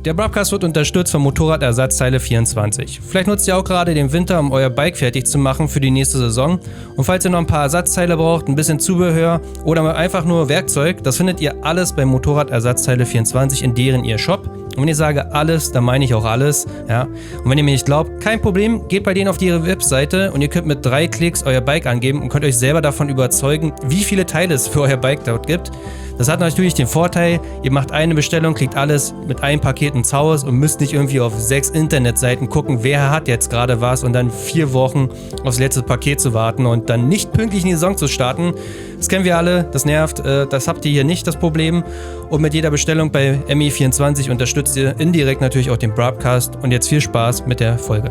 Der Broadcast wird unterstützt von Motorradersatzteile24. Vielleicht nutzt ihr auch gerade den Winter, um euer Bike fertig zu machen für die nächste Saison. Und falls ihr noch ein paar Ersatzteile braucht, ein bisschen Zubehör oder einfach nur Werkzeug, das findet ihr alles bei Motorradersatzteile24 in deren ihr Shop. Und wenn ich sage alles, dann meine ich auch alles. Ja. Und wenn ihr mir nicht glaubt, kein Problem, geht bei denen auf ihre Webseite und ihr könnt mit 3 Klicks euer Bike angeben und könnt euch selber davon überzeugen, wie viele Teile es für euer Bike dort gibt. Das hat natürlich den Vorteil, ihr macht eine Bestellung, kriegt alles mit einem Paket ins Haus und müsst nicht irgendwie auf 6 Internetseiten gucken, wer hat jetzt gerade was und dann 4 Wochen aufs letzte Paket zu warten und dann nicht pünktlich in die Saison zu starten. Das kennen wir alle, das nervt, das habt ihr hier nicht, das Problem. Und mit jeder Bestellung bei ME24 unterstützt ihr indirekt natürlich auch den Broadcast. Und jetzt viel Spaß mit der Folge.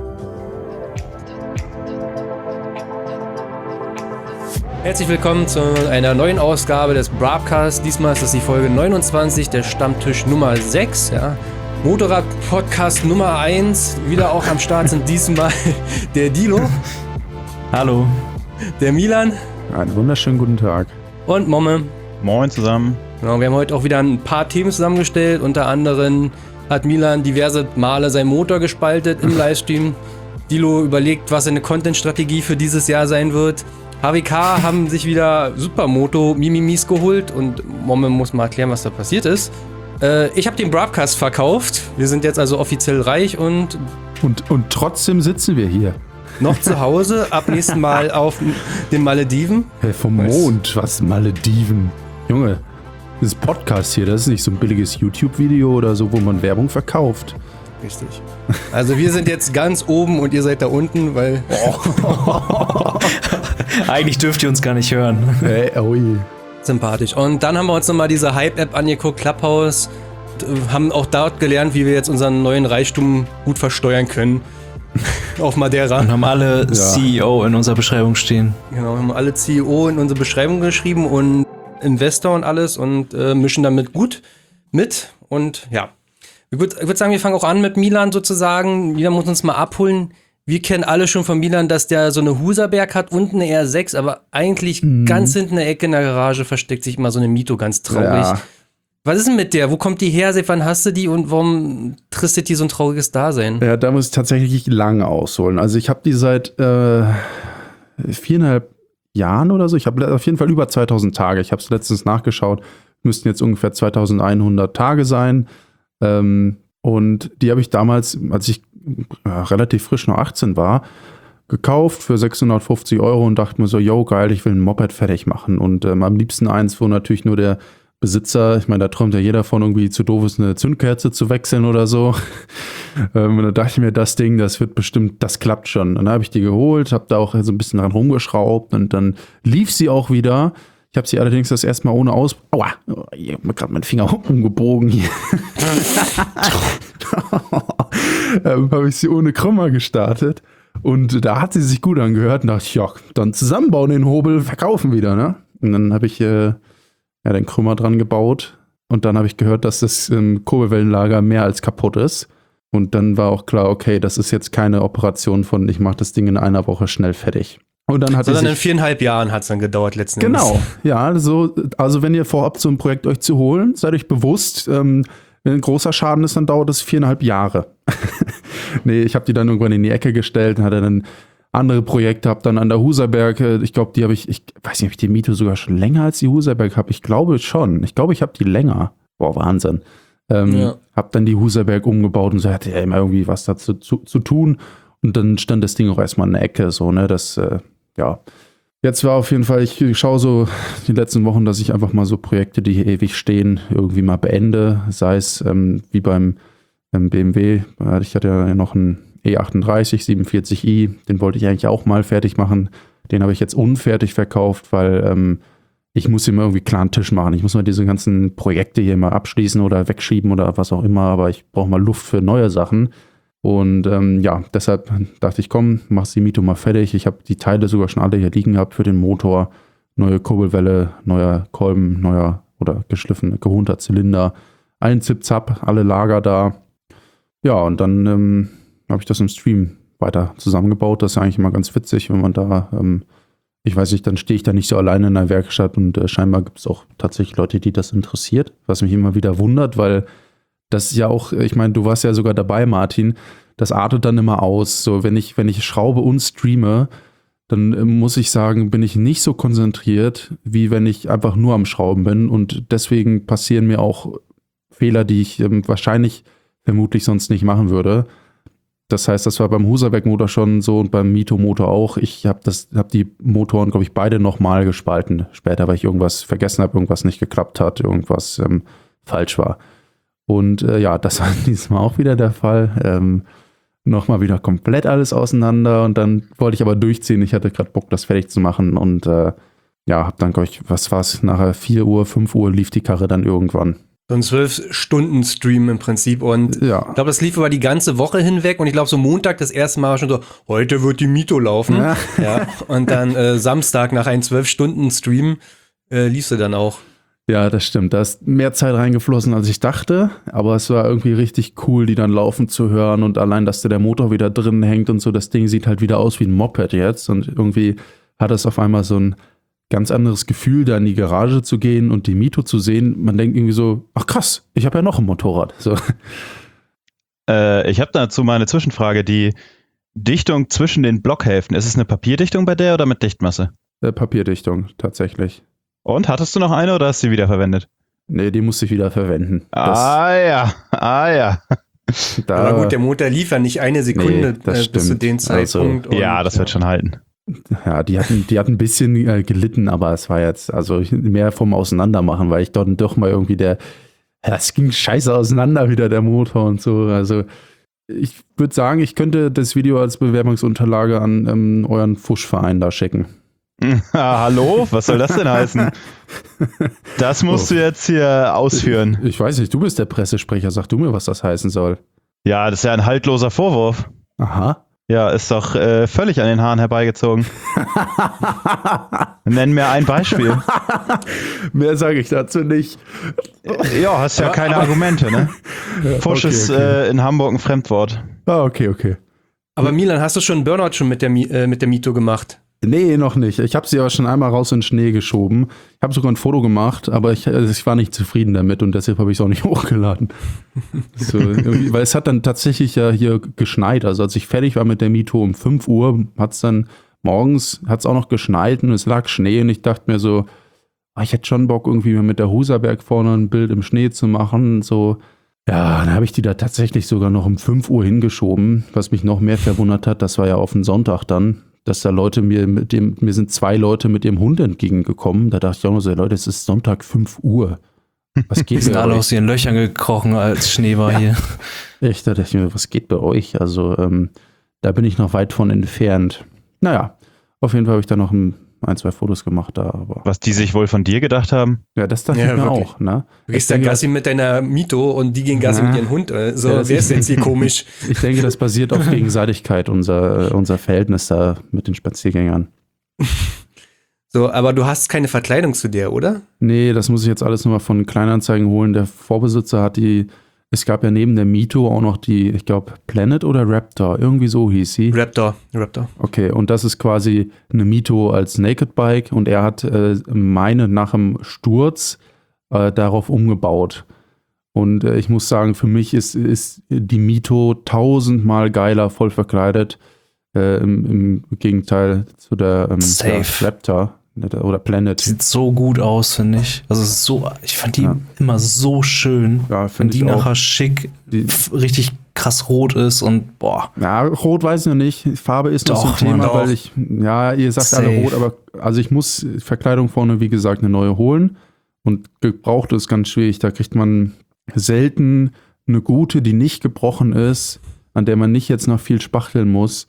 Herzlich willkommen zu einer neuen Ausgabe des Broadcasts. Diesmal ist das die Folge 29, der Stammtisch Nummer 6. Ja. Motorrad-Podcast Nummer 1. Wieder auch am Start sind diesmal der Dilo. Hallo. Der Milan. Einen wunderschönen guten Tag. Und Momme. Moin zusammen. Genau, wir haben heute auch wieder ein paar Themen zusammengestellt. Unter anderem hat Milan diverse Male seinen Motor gespaltet im Livestream. Dilo überlegt, was seine Content-Strategie für dieses Jahr sein wird. HWK haben sich wieder Supermoto Mimimis geholt und Momme muss mal erklären, was da passiert ist. Ich habe den Broadcast verkauft. Wir sind jetzt also offiziell reich und trotzdem sitzen wir hier. Noch zu Hause, ab nächsten Mal auf den Malediven. Hey, vom Mond, was Malediven? Junge, das Podcast hier, das ist nicht so ein billiges YouTube-Video oder so, wo man Werbung verkauft. Richtig. Also wir sind jetzt ganz oben und ihr seid da unten, weil... Eigentlich dürft ihr uns gar nicht hören. Hey, oi. Sympathisch. Und dann haben wir uns nochmal diese Hype-App angeguckt, Clubhouse. Haben auch dort gelernt, wie wir jetzt unseren neuen Reichtum gut versteuern können. Auf Madeira. Und haben alle CEO in unserer Beschreibung stehen. Genau, haben alle CEO in unsere Beschreibung geschrieben und Investor und alles und mischen damit gut mit. Und ja, ich würd sagen, wir fangen auch an mit Milan sozusagen. Milan muss uns mal abholen. Wir kennen alle schon von Milan, dass der so eine Huserberg hat, unten eine R6, aber eigentlich ganz hinten in der Ecke in der Garage versteckt sich immer so eine Mito, ganz traurig. Ja. Was ist denn mit der? Wo kommt die her? Seit wann hast du die und warum tristet die so ein trauriges Dasein? Ja, da muss ich tatsächlich lange ausholen. Also ich habe die seit 4,5 Jahren oder so. Ich habe auf jeden Fall über 2000 Tage. Ich habe es letztens nachgeschaut. Müssten jetzt ungefähr 2100 Tage sein. Und die habe ich damals, als ich relativ frisch noch 18 war, gekauft für 650 € und dachte mir so, yo, geil, ich will ein Moped fertig machen. Und am liebsten eins, wo natürlich nur der Besitzer, ich meine, da träumt ja jeder von, irgendwie zu doof ist, eine Zündkerze zu wechseln oder so. Und da dachte ich mir, das Ding, das wird bestimmt, das klappt schon. Und dann habe ich die geholt, habe da auch so ein bisschen dran rumgeschraubt und dann lief sie auch wieder. Ich habe sie allerdings das erste Mal ohne Aua, ich habe mir gerade meinen Finger umgebogen hier. Habe ich sie ohne Krümmer gestartet und da hat sie sich gut angehört und dachte ich, ja, dann zusammenbauen den Hobel, verkaufen wieder, ne? Und dann habe ich den Krümmer dran gebaut und dann habe ich gehört, dass das Kurbelwellenlager mehr als kaputt ist und dann war auch klar, okay, das ist jetzt keine Operation von, ich mache das Ding in einer Woche schnell fertig. Und dann hat sondern in 4,5 Jahren hat es dann gedauert letzten Endes. Genau, ja, also wenn ihr vorhabt, so ein Projekt euch zu holen, seid euch bewusst, wenn ein großer Schaden ist, dann dauert es 4,5 Jahre. Nee, ich habe die dann irgendwann in die Ecke gestellt, hatte dann andere Projekte, habe dann an der Huserberg, ich glaube, die habe ich weiß nicht, ob ich die Mito sogar schon länger als die Huserberg habe, ich glaube schon. Ich glaube, ich habe die länger. Boah, Wahnsinn. Habe dann die Huserberg umgebaut und so hatte ja immer irgendwie was dazu zu tun. Und dann stand das Ding auch erstmal in der Ecke, so, ne, das, ja. Jetzt war auf jeden Fall, ich schaue so die letzten Wochen, dass ich einfach mal so Projekte, die hier ewig stehen, irgendwie mal beende. Sei es wie beim BMW. Ich hatte ja noch einen E38 47i, den wollte ich eigentlich auch mal fertig machen. Den habe ich jetzt unfertig verkauft, weil ich muss immer irgendwie klaren Tisch machen. Ich muss mal diese ganzen Projekte hier mal abschließen oder wegschieben oder was auch immer, aber ich brauche mal Luft für neue Sachen. Und deshalb dachte ich, komm, mach die Mito mal fertig. Ich habe die Teile sogar schon alle hier liegen gehabt für den Motor. Neue Kurbelwelle, neuer Kolben, neuer oder geschliffener, gehunter Zylinder. Ein Zip-Zap, alle Lager da. Ja, und dann habe ich das im Stream weiter zusammengebaut. Das ist eigentlich immer ganz witzig, wenn man da, ich weiß nicht, dann stehe ich da nicht so alleine in der Werkstatt und scheinbar gibt es auch tatsächlich Leute, die das interessiert. Was mich immer wieder wundert, weil das ist ja auch, ich meine, du warst ja sogar dabei, Martin, das artet dann immer aus. So, wenn ich schraube und streame, dann muss ich sagen, bin ich nicht so konzentriert, wie wenn ich einfach nur am Schrauben bin. Und deswegen passieren mir auch Fehler, die ich vermutlich sonst nicht machen würde. Das heißt, das war beim Husaberg-Motor schon so und beim Mito-Motor auch. Ich habe die Motoren, glaube ich, beide nochmal gespalten. Später, weil ich irgendwas vergessen habe, irgendwas nicht geklappt hat, irgendwas falsch war. Und das war diesmal auch wieder der Fall. Nochmal wieder komplett alles auseinander und dann wollte ich aber durchziehen. Ich hatte gerade Bock, das fertig zu machen und habe dann, glaube ich, was war es, nachher 4 Uhr, 5 Uhr lief die Karre dann irgendwann. So ein 12-Stunden-Stream im Prinzip und ich glaube, das lief über die ganze Woche hinweg und ich glaube, so Montag das erste Mal war schon so, heute wird die Mito laufen. Ja. Und dann Samstag nach einem 12-Stunden-Stream lief sie dann auch. Ja, das stimmt. Da ist mehr Zeit reingeflossen, als ich dachte. Aber es war irgendwie richtig cool, die dann laufen zu hören. Und allein, dass der Motor wieder drin hängt und so, das Ding sieht halt wieder aus wie ein Moped jetzt. Und irgendwie hat es auf einmal so ein ganz anderes Gefühl, da in die Garage zu gehen und die Mito zu sehen. Man denkt irgendwie so, ach krass, ich habe ja noch ein Motorrad. So. Ich habe dazu mal eine Zwischenfrage. Die Dichtung zwischen den Blockhälften, ist es eine Papierdichtung bei der oder mit Dichtmasse? Papierdichtung, tatsächlich. Und, hattest du noch eine oder hast du sie wieder verwendet? Nee, die musste ich wieder verwenden. Ja. Aber gut, der Motor lief ja nicht eine Sekunde bis zu dem Zeitpunkt. Also, das wird schon halten. Ja, die hat ein bisschen gelitten, aber es war jetzt mehr vom Auseinandermachen, weil ich dort doch mal irgendwie es ging scheiße auseinander wieder, der Motor und so. Also ich würde sagen, ich könnte das Video als Bewerbungsunterlage an euren Fuschverein da schicken. Hallo? Was soll das denn heißen? Das musst du jetzt hier ausführen. Ich weiß nicht, du bist der Pressesprecher. Sag du mir, was das heißen soll. Ja, das ist ja ein haltloser Vorwurf. Aha. Ja, ist doch völlig an den Haaren herbeigezogen. Nenn mir ein Beispiel. Mehr sage ich dazu nicht. Ja, hast ja keine Argumente, ne? Fusch ist in Hamburg ein Fremdwort. Okay. Aber Milan, hast du schon einen Burnout schon mit der Mito gemacht? Nee, noch nicht. Ich habe sie aber schon einmal raus in den Schnee geschoben. Ich habe sogar ein Foto gemacht, aber ich war nicht zufrieden damit und deshalb habe ich es auch nicht hochgeladen. Weil es hat dann tatsächlich ja hier geschneit. Also als ich fertig war mit der Mito um 5 Uhr, hat es dann morgens auch noch geschneit und es lag Schnee und ich dachte mir so, ich hätte schon Bock irgendwie mit der Husaberg vorne ein Bild im Schnee zu machen. So, ja, dann habe ich die da tatsächlich sogar noch um 5 Uhr hingeschoben, was mich noch mehr verwundert hat. Das war ja auf den Sonntag dann. Dass da Leute mir sind 2 Leute mit ihrem Hund entgegengekommen. Da dachte ich auch nur so, Leute, es ist Sonntag 5 Uhr. Was geht Die sind alle aus ihren Löchern gekrochen, als Schnee war hier. Echt, da dachte ich mir, was geht bei euch? Also, da bin ich noch weit von entfernt. Naja, auf jeden Fall habe ich da noch 1-2 Fotos gemacht da. Aber was die sich wohl von dir gedacht haben? Ja, das dachte ich mir wirklich auch. Ne? Du gehst da Gassi mit deiner Mito und die gehen Gassi mit ihrem Hund. So, wer ist jetzt hier komisch? Ich denke, das basiert auf Gegenseitigkeit, unser Verhältnis da mit den Spaziergängern. So, aber du hast keine Verkleidung zu der, oder? Nee, das muss ich jetzt alles nochmal von Kleinanzeigen holen. Der Vorbesitzer hat es gab ja neben der Mito auch noch die, ich glaube, Planet oder Raptor, irgendwie so hieß sie. Raptor. Okay, und das ist quasi eine Mito als Naked Bike und er hat meine nach dem Sturz darauf umgebaut. Und ich muss sagen, für mich ist die Mito 1000-mal geiler voll verkleidet, im Gegenteil zu der Raptor. Oder Planet. Sieht so gut aus, finde ich. Also ich fand die immer so schön. Ja, wenn die nachher schick, richtig krass rot ist und boah. Ja, rot weiß ich noch nicht. Farbe ist noch so ein Thema, weil ihr sagt alle rot, aber also ich muss Verkleidung vorne, wie gesagt, eine neue holen. Und gebraucht ist ganz schwierig. Da kriegt man selten eine gute, die nicht gebrochen ist, an der man nicht jetzt noch viel spachteln muss.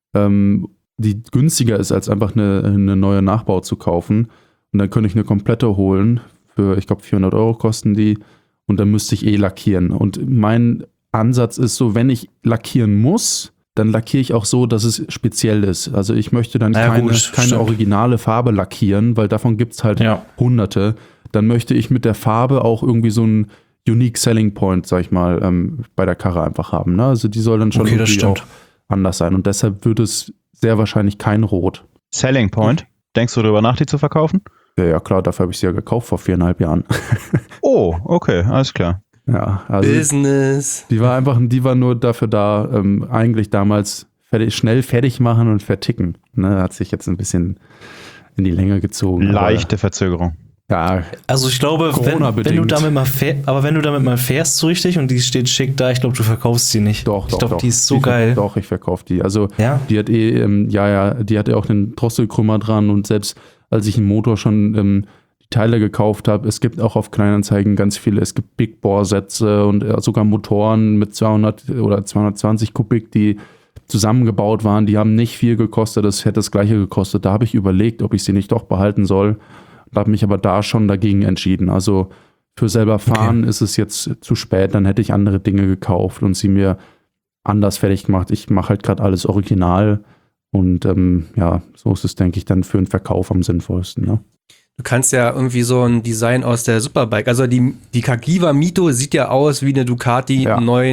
Die günstiger ist, als einfach eine neue Nachbau zu kaufen. Und dann könnte ich eine komplette holen. Für, ich glaube, 400 € kosten die. Und dann müsste ich lackieren. Und mein Ansatz ist so, wenn ich lackieren muss, dann lackiere ich auch so, dass es speziell ist. Also ich möchte dann keine originale Farbe lackieren, weil davon gibt es halt Hunderte. Dann möchte ich mit der Farbe auch irgendwie so einen Unique Selling Point, sag ich mal, bei der Karre einfach haben. Ne? Also die soll dann schon irgendwie auch anders sein. Und deshalb wird es sehr wahrscheinlich kein Rot. Selling Point? Denkst du darüber nach, die zu verkaufen? Ja klar, dafür habe ich sie ja gekauft vor 4,5 Jahren. Oh, okay, alles klar. Ja, also Business. die war nur dafür da, eigentlich damals schnell fertig machen und verticken. Ne, hat sich jetzt ein bisschen in die Länge gezogen. Leichte Verzögerung. Ja, Also ich glaube, wenn du Corona-bedingt. wenn du damit mal fährst so richtig und die steht schick da, ich glaube, du verkaufst sie nicht. doch. Ich glaube, die ist so geil. Doch, ich verkaufe die. Also Ja? die hat die hatte auch den Drosselkrümmer dran und selbst als ich einen Motor schon die Teile gekauft habe, es gibt auch auf Kleinanzeigen ganz viele, es gibt Big Bore Sätze und sogar Motoren mit 200 oder 220 Kubik, die zusammengebaut waren, die haben nicht viel gekostet, das hätte das gleiche gekostet. Da habe ich überlegt, ob ich sie nicht doch behalten soll, habe mich aber da schon dagegen entschieden. Also für selber fahren ist es jetzt zu spät, dann hätte ich andere Dinge gekauft und sie mir anders fertig gemacht. Ich mache halt gerade alles original und so ist es, denke ich, dann für den Verkauf am sinnvollsten. Ne? Du kannst ja irgendwie so ein Design aus der Superbike, also die Cagiva Mito sieht ja aus wie eine Ducati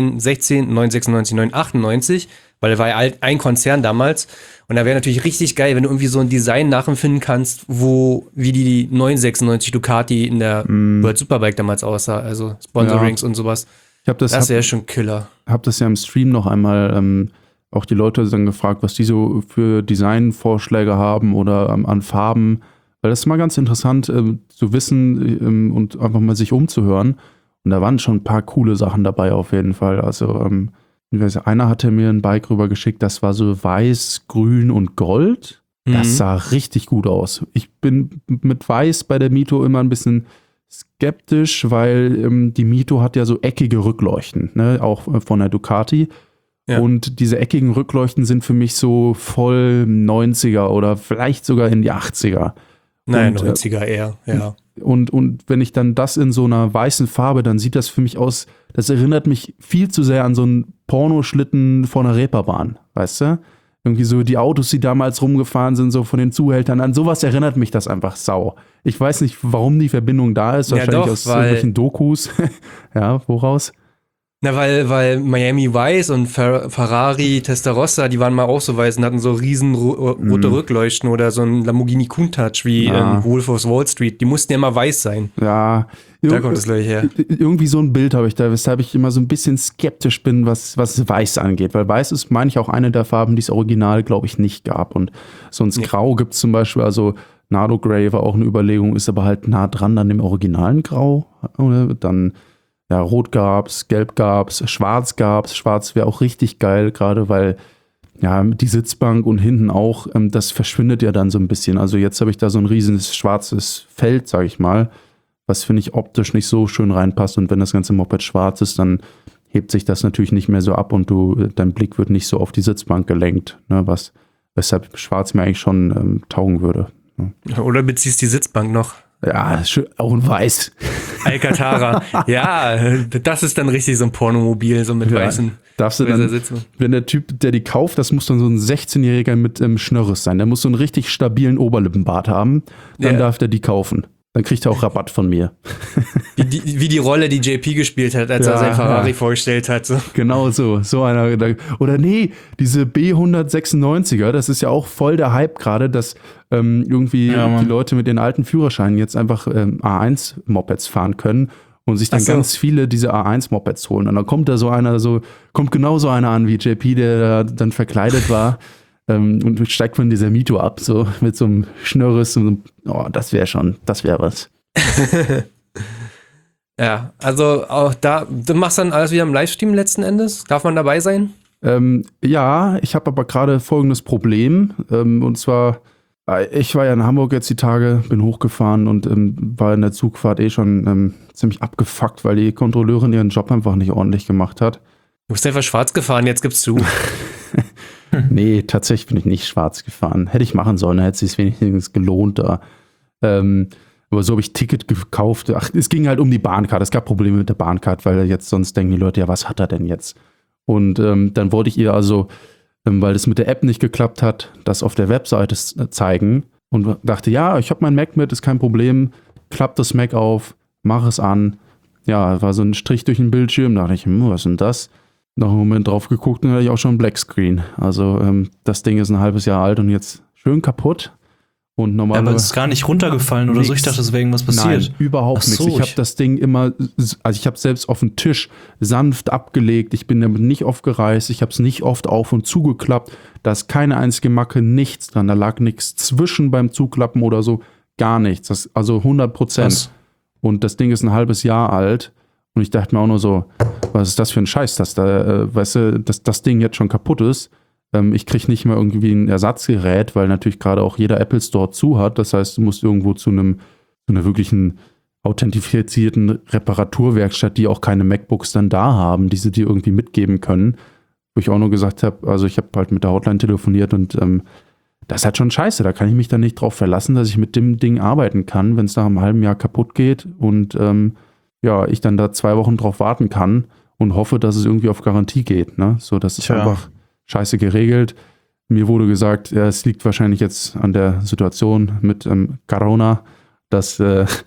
916, 996, 998, weil da war ja ein Konzern damals. Und da wäre natürlich richtig geil, wenn du irgendwie so ein Design nachempfinden kannst, wie die 996 Ducati in der World Superbike damals aussah. Also Sponsorings und sowas. Das wäre schon Killer. Habe das ja im Stream noch einmal auch die Leute dann gefragt, was die so für Designvorschläge haben oder an Farben. Weil das ist mal ganz interessant zu wissen und einfach mal sich umzuhören. Und da waren schon ein paar coole Sachen dabei auf jeden Fall. Also einer hatte mir ein Bike rübergeschickt, das war so weiß, grün und gold. Das sah richtig gut aus. Ich bin mit weiß bei der Mito immer ein bisschen skeptisch, weil die Mito hat ja so eckige Rückleuchten, ne? Auch von der Ducati. Ja. Und diese eckigen Rückleuchten sind für mich so voll 90er oder vielleicht sogar in die 80er. Nein, 90er eher, ja. Und wenn ich dann das in so einer weißen Farbe, dann sieht das für mich aus, das erinnert mich viel zu sehr an so einen Pornoschlitten vor einer Reeperbahn, weißt du? Irgendwie so die Autos, die damals rumgefahren sind, so von den Zuhältern, an sowas erinnert mich das einfach sau. Ich weiß nicht, warum die Verbindung da ist, wahrscheinlich aus irgendwelchen Dokus. Ja, woraus? Na, weil Miami Vice und Ferrari Testarossa, die waren mal auch so weiß und hatten so riesen rote Rückleuchten oder so ein Lamborghini Countach wie in Wolf of Wall Street. Die mussten ja immer weiß sein. Ja. Da kommt das gleich her. Irgendwie so ein Bild habe ich da, weshalb ich immer so ein bisschen skeptisch bin, was Weiß angeht. Weil Weiß ist, meine ich, auch eine der Farben, die es original, glaube ich, nicht gab. Und sonst Grau gibt es zum Beispiel, also Nardo Grey war auch eine Überlegung, ist aber halt nah dran an dem originalen Grau. Oder? Dann Rot gab's, Gelb gab's, Schwarz gab's. Schwarz wäre auch richtig geil, gerade weil die Sitzbank und hinten auch, das verschwindet ja dann so ein bisschen. Also jetzt habe ich da so ein riesiges schwarzes Feld, sage ich mal, was, finde ich, optisch nicht so schön reinpasst. Und wenn das ganze Moped schwarz ist, dann hebt sich das natürlich nicht mehr so ab und dein Blick wird nicht so auf die Sitzbank gelenkt, ne, weshalb Schwarz mir eigentlich schon taugen würde. Ne. Oder beziehst die Sitzbank noch? Ja, auch in Weiß. Alcantara. Ja, das ist dann richtig so ein Pornomobil, so mit weißen. Darfst du dann, wenn der Typ, der die kauft, das muss dann so ein 16-Jähriger mit Schnörres sein. Der muss so einen richtig stabilen Oberlippenbart haben. Dann darf der die kaufen. Dann kriegt er auch Rabatt von mir. Wie die Rolle, die JP gespielt hat, als er sein Ferrari vorgestellt hat. So. Genau so einer. Oder nee, diese B196er, das ist ja auch voll der Hype gerade, dass irgendwie die Leute mit den alten Führerscheinen jetzt einfach A1-Mopeds fahren können und sich dann ganz viele diese A1-Mopeds holen. Und dann kommt kommt genau so einer an wie JP, der dann verkleidet war. Und steigt von dieser Mito ab, so mit so einem Schnörres. Das wäre was. Ja, also auch du machst dann alles wieder im Livestream letzten Endes? Darf man dabei sein? Ja, ich habe aber gerade folgendes Problem. Und zwar, ich war ja in Hamburg jetzt die Tage, bin hochgefahren und war in der Zugfahrt schon ziemlich abgefuckt, weil die Kontrolleurin ihren Job einfach nicht ordentlich gemacht hat. Du bist einfach schwarz gefahren, jetzt gibst du. Nee, tatsächlich bin ich nicht schwarz gefahren. Hätte ich machen sollen, hätte es sich wenigstens gelohnt da. Aber so habe ich Ticket gekauft. Ach, es ging halt um die Bahncard. Es gab Probleme mit der Bahncard, weil jetzt sonst denken die Leute, ja, was hat er denn jetzt? Und dann wollte ich ihr also, weil es mit der App nicht geklappt hat, das auf der Webseite zeigen und dachte, ja, ich habe mein Mac mit, ist kein Problem. Klappt das Mac auf, mach es an. Ja, war so ein Strich durch den Bildschirm. Da dachte ich, was ist denn das? Noch einen Moment drauf geguckt und dann hatte ich auch schon einen Blackscreen. Also das Ding ist ein halbes Jahr alt und jetzt schön kaputt. Und Aber normalerweise. es ist gar nicht runtergefallen oder so. Ich Nix. dachte, es wäre irgendwas passiert. Nein, überhaupt Ach so, nichts. Ich habe das Ding immer, also ich habe selbst auf den Tisch sanft abgelegt. Ich bin damit nicht oft gereist. Ich habe es nicht oft auf und zugeklappt. Da ist keine einzige Macke, nichts dran. Da lag nichts zwischen beim Zuklappen oder so. Gar nichts. Also 100%. Krass. Und das Ding ist ein halbes Jahr alt. Und ich dachte mir auch nur so, was ist das für ein Scheiß, dass da, weißt du, dass das Ding jetzt schon kaputt ist. Ich kriege nicht mehr irgendwie ein Ersatzgerät, weil natürlich gerade auch jeder Apple Store zu hat. Das heißt, du musst irgendwo zu einer wirklichen authentifizierten Reparaturwerkstatt, die auch keine MacBooks dann da haben, die sie dir irgendwie mitgeben können. Wo ich auch nur gesagt habe, also ich habe halt mit der Hotline telefoniert und das ist halt schon scheiße. Da kann ich mich dann nicht drauf verlassen, dass ich mit dem Ding arbeiten kann, wenn es nach einem halben Jahr kaputt geht und ich dann da 2 Wochen drauf warten kann und hoffe, dass es irgendwie auf Garantie geht. Ne? So, das ist einfach scheiße geregelt. Mir wurde gesagt, es liegt wahrscheinlich jetzt an der Situation mit Corona, dass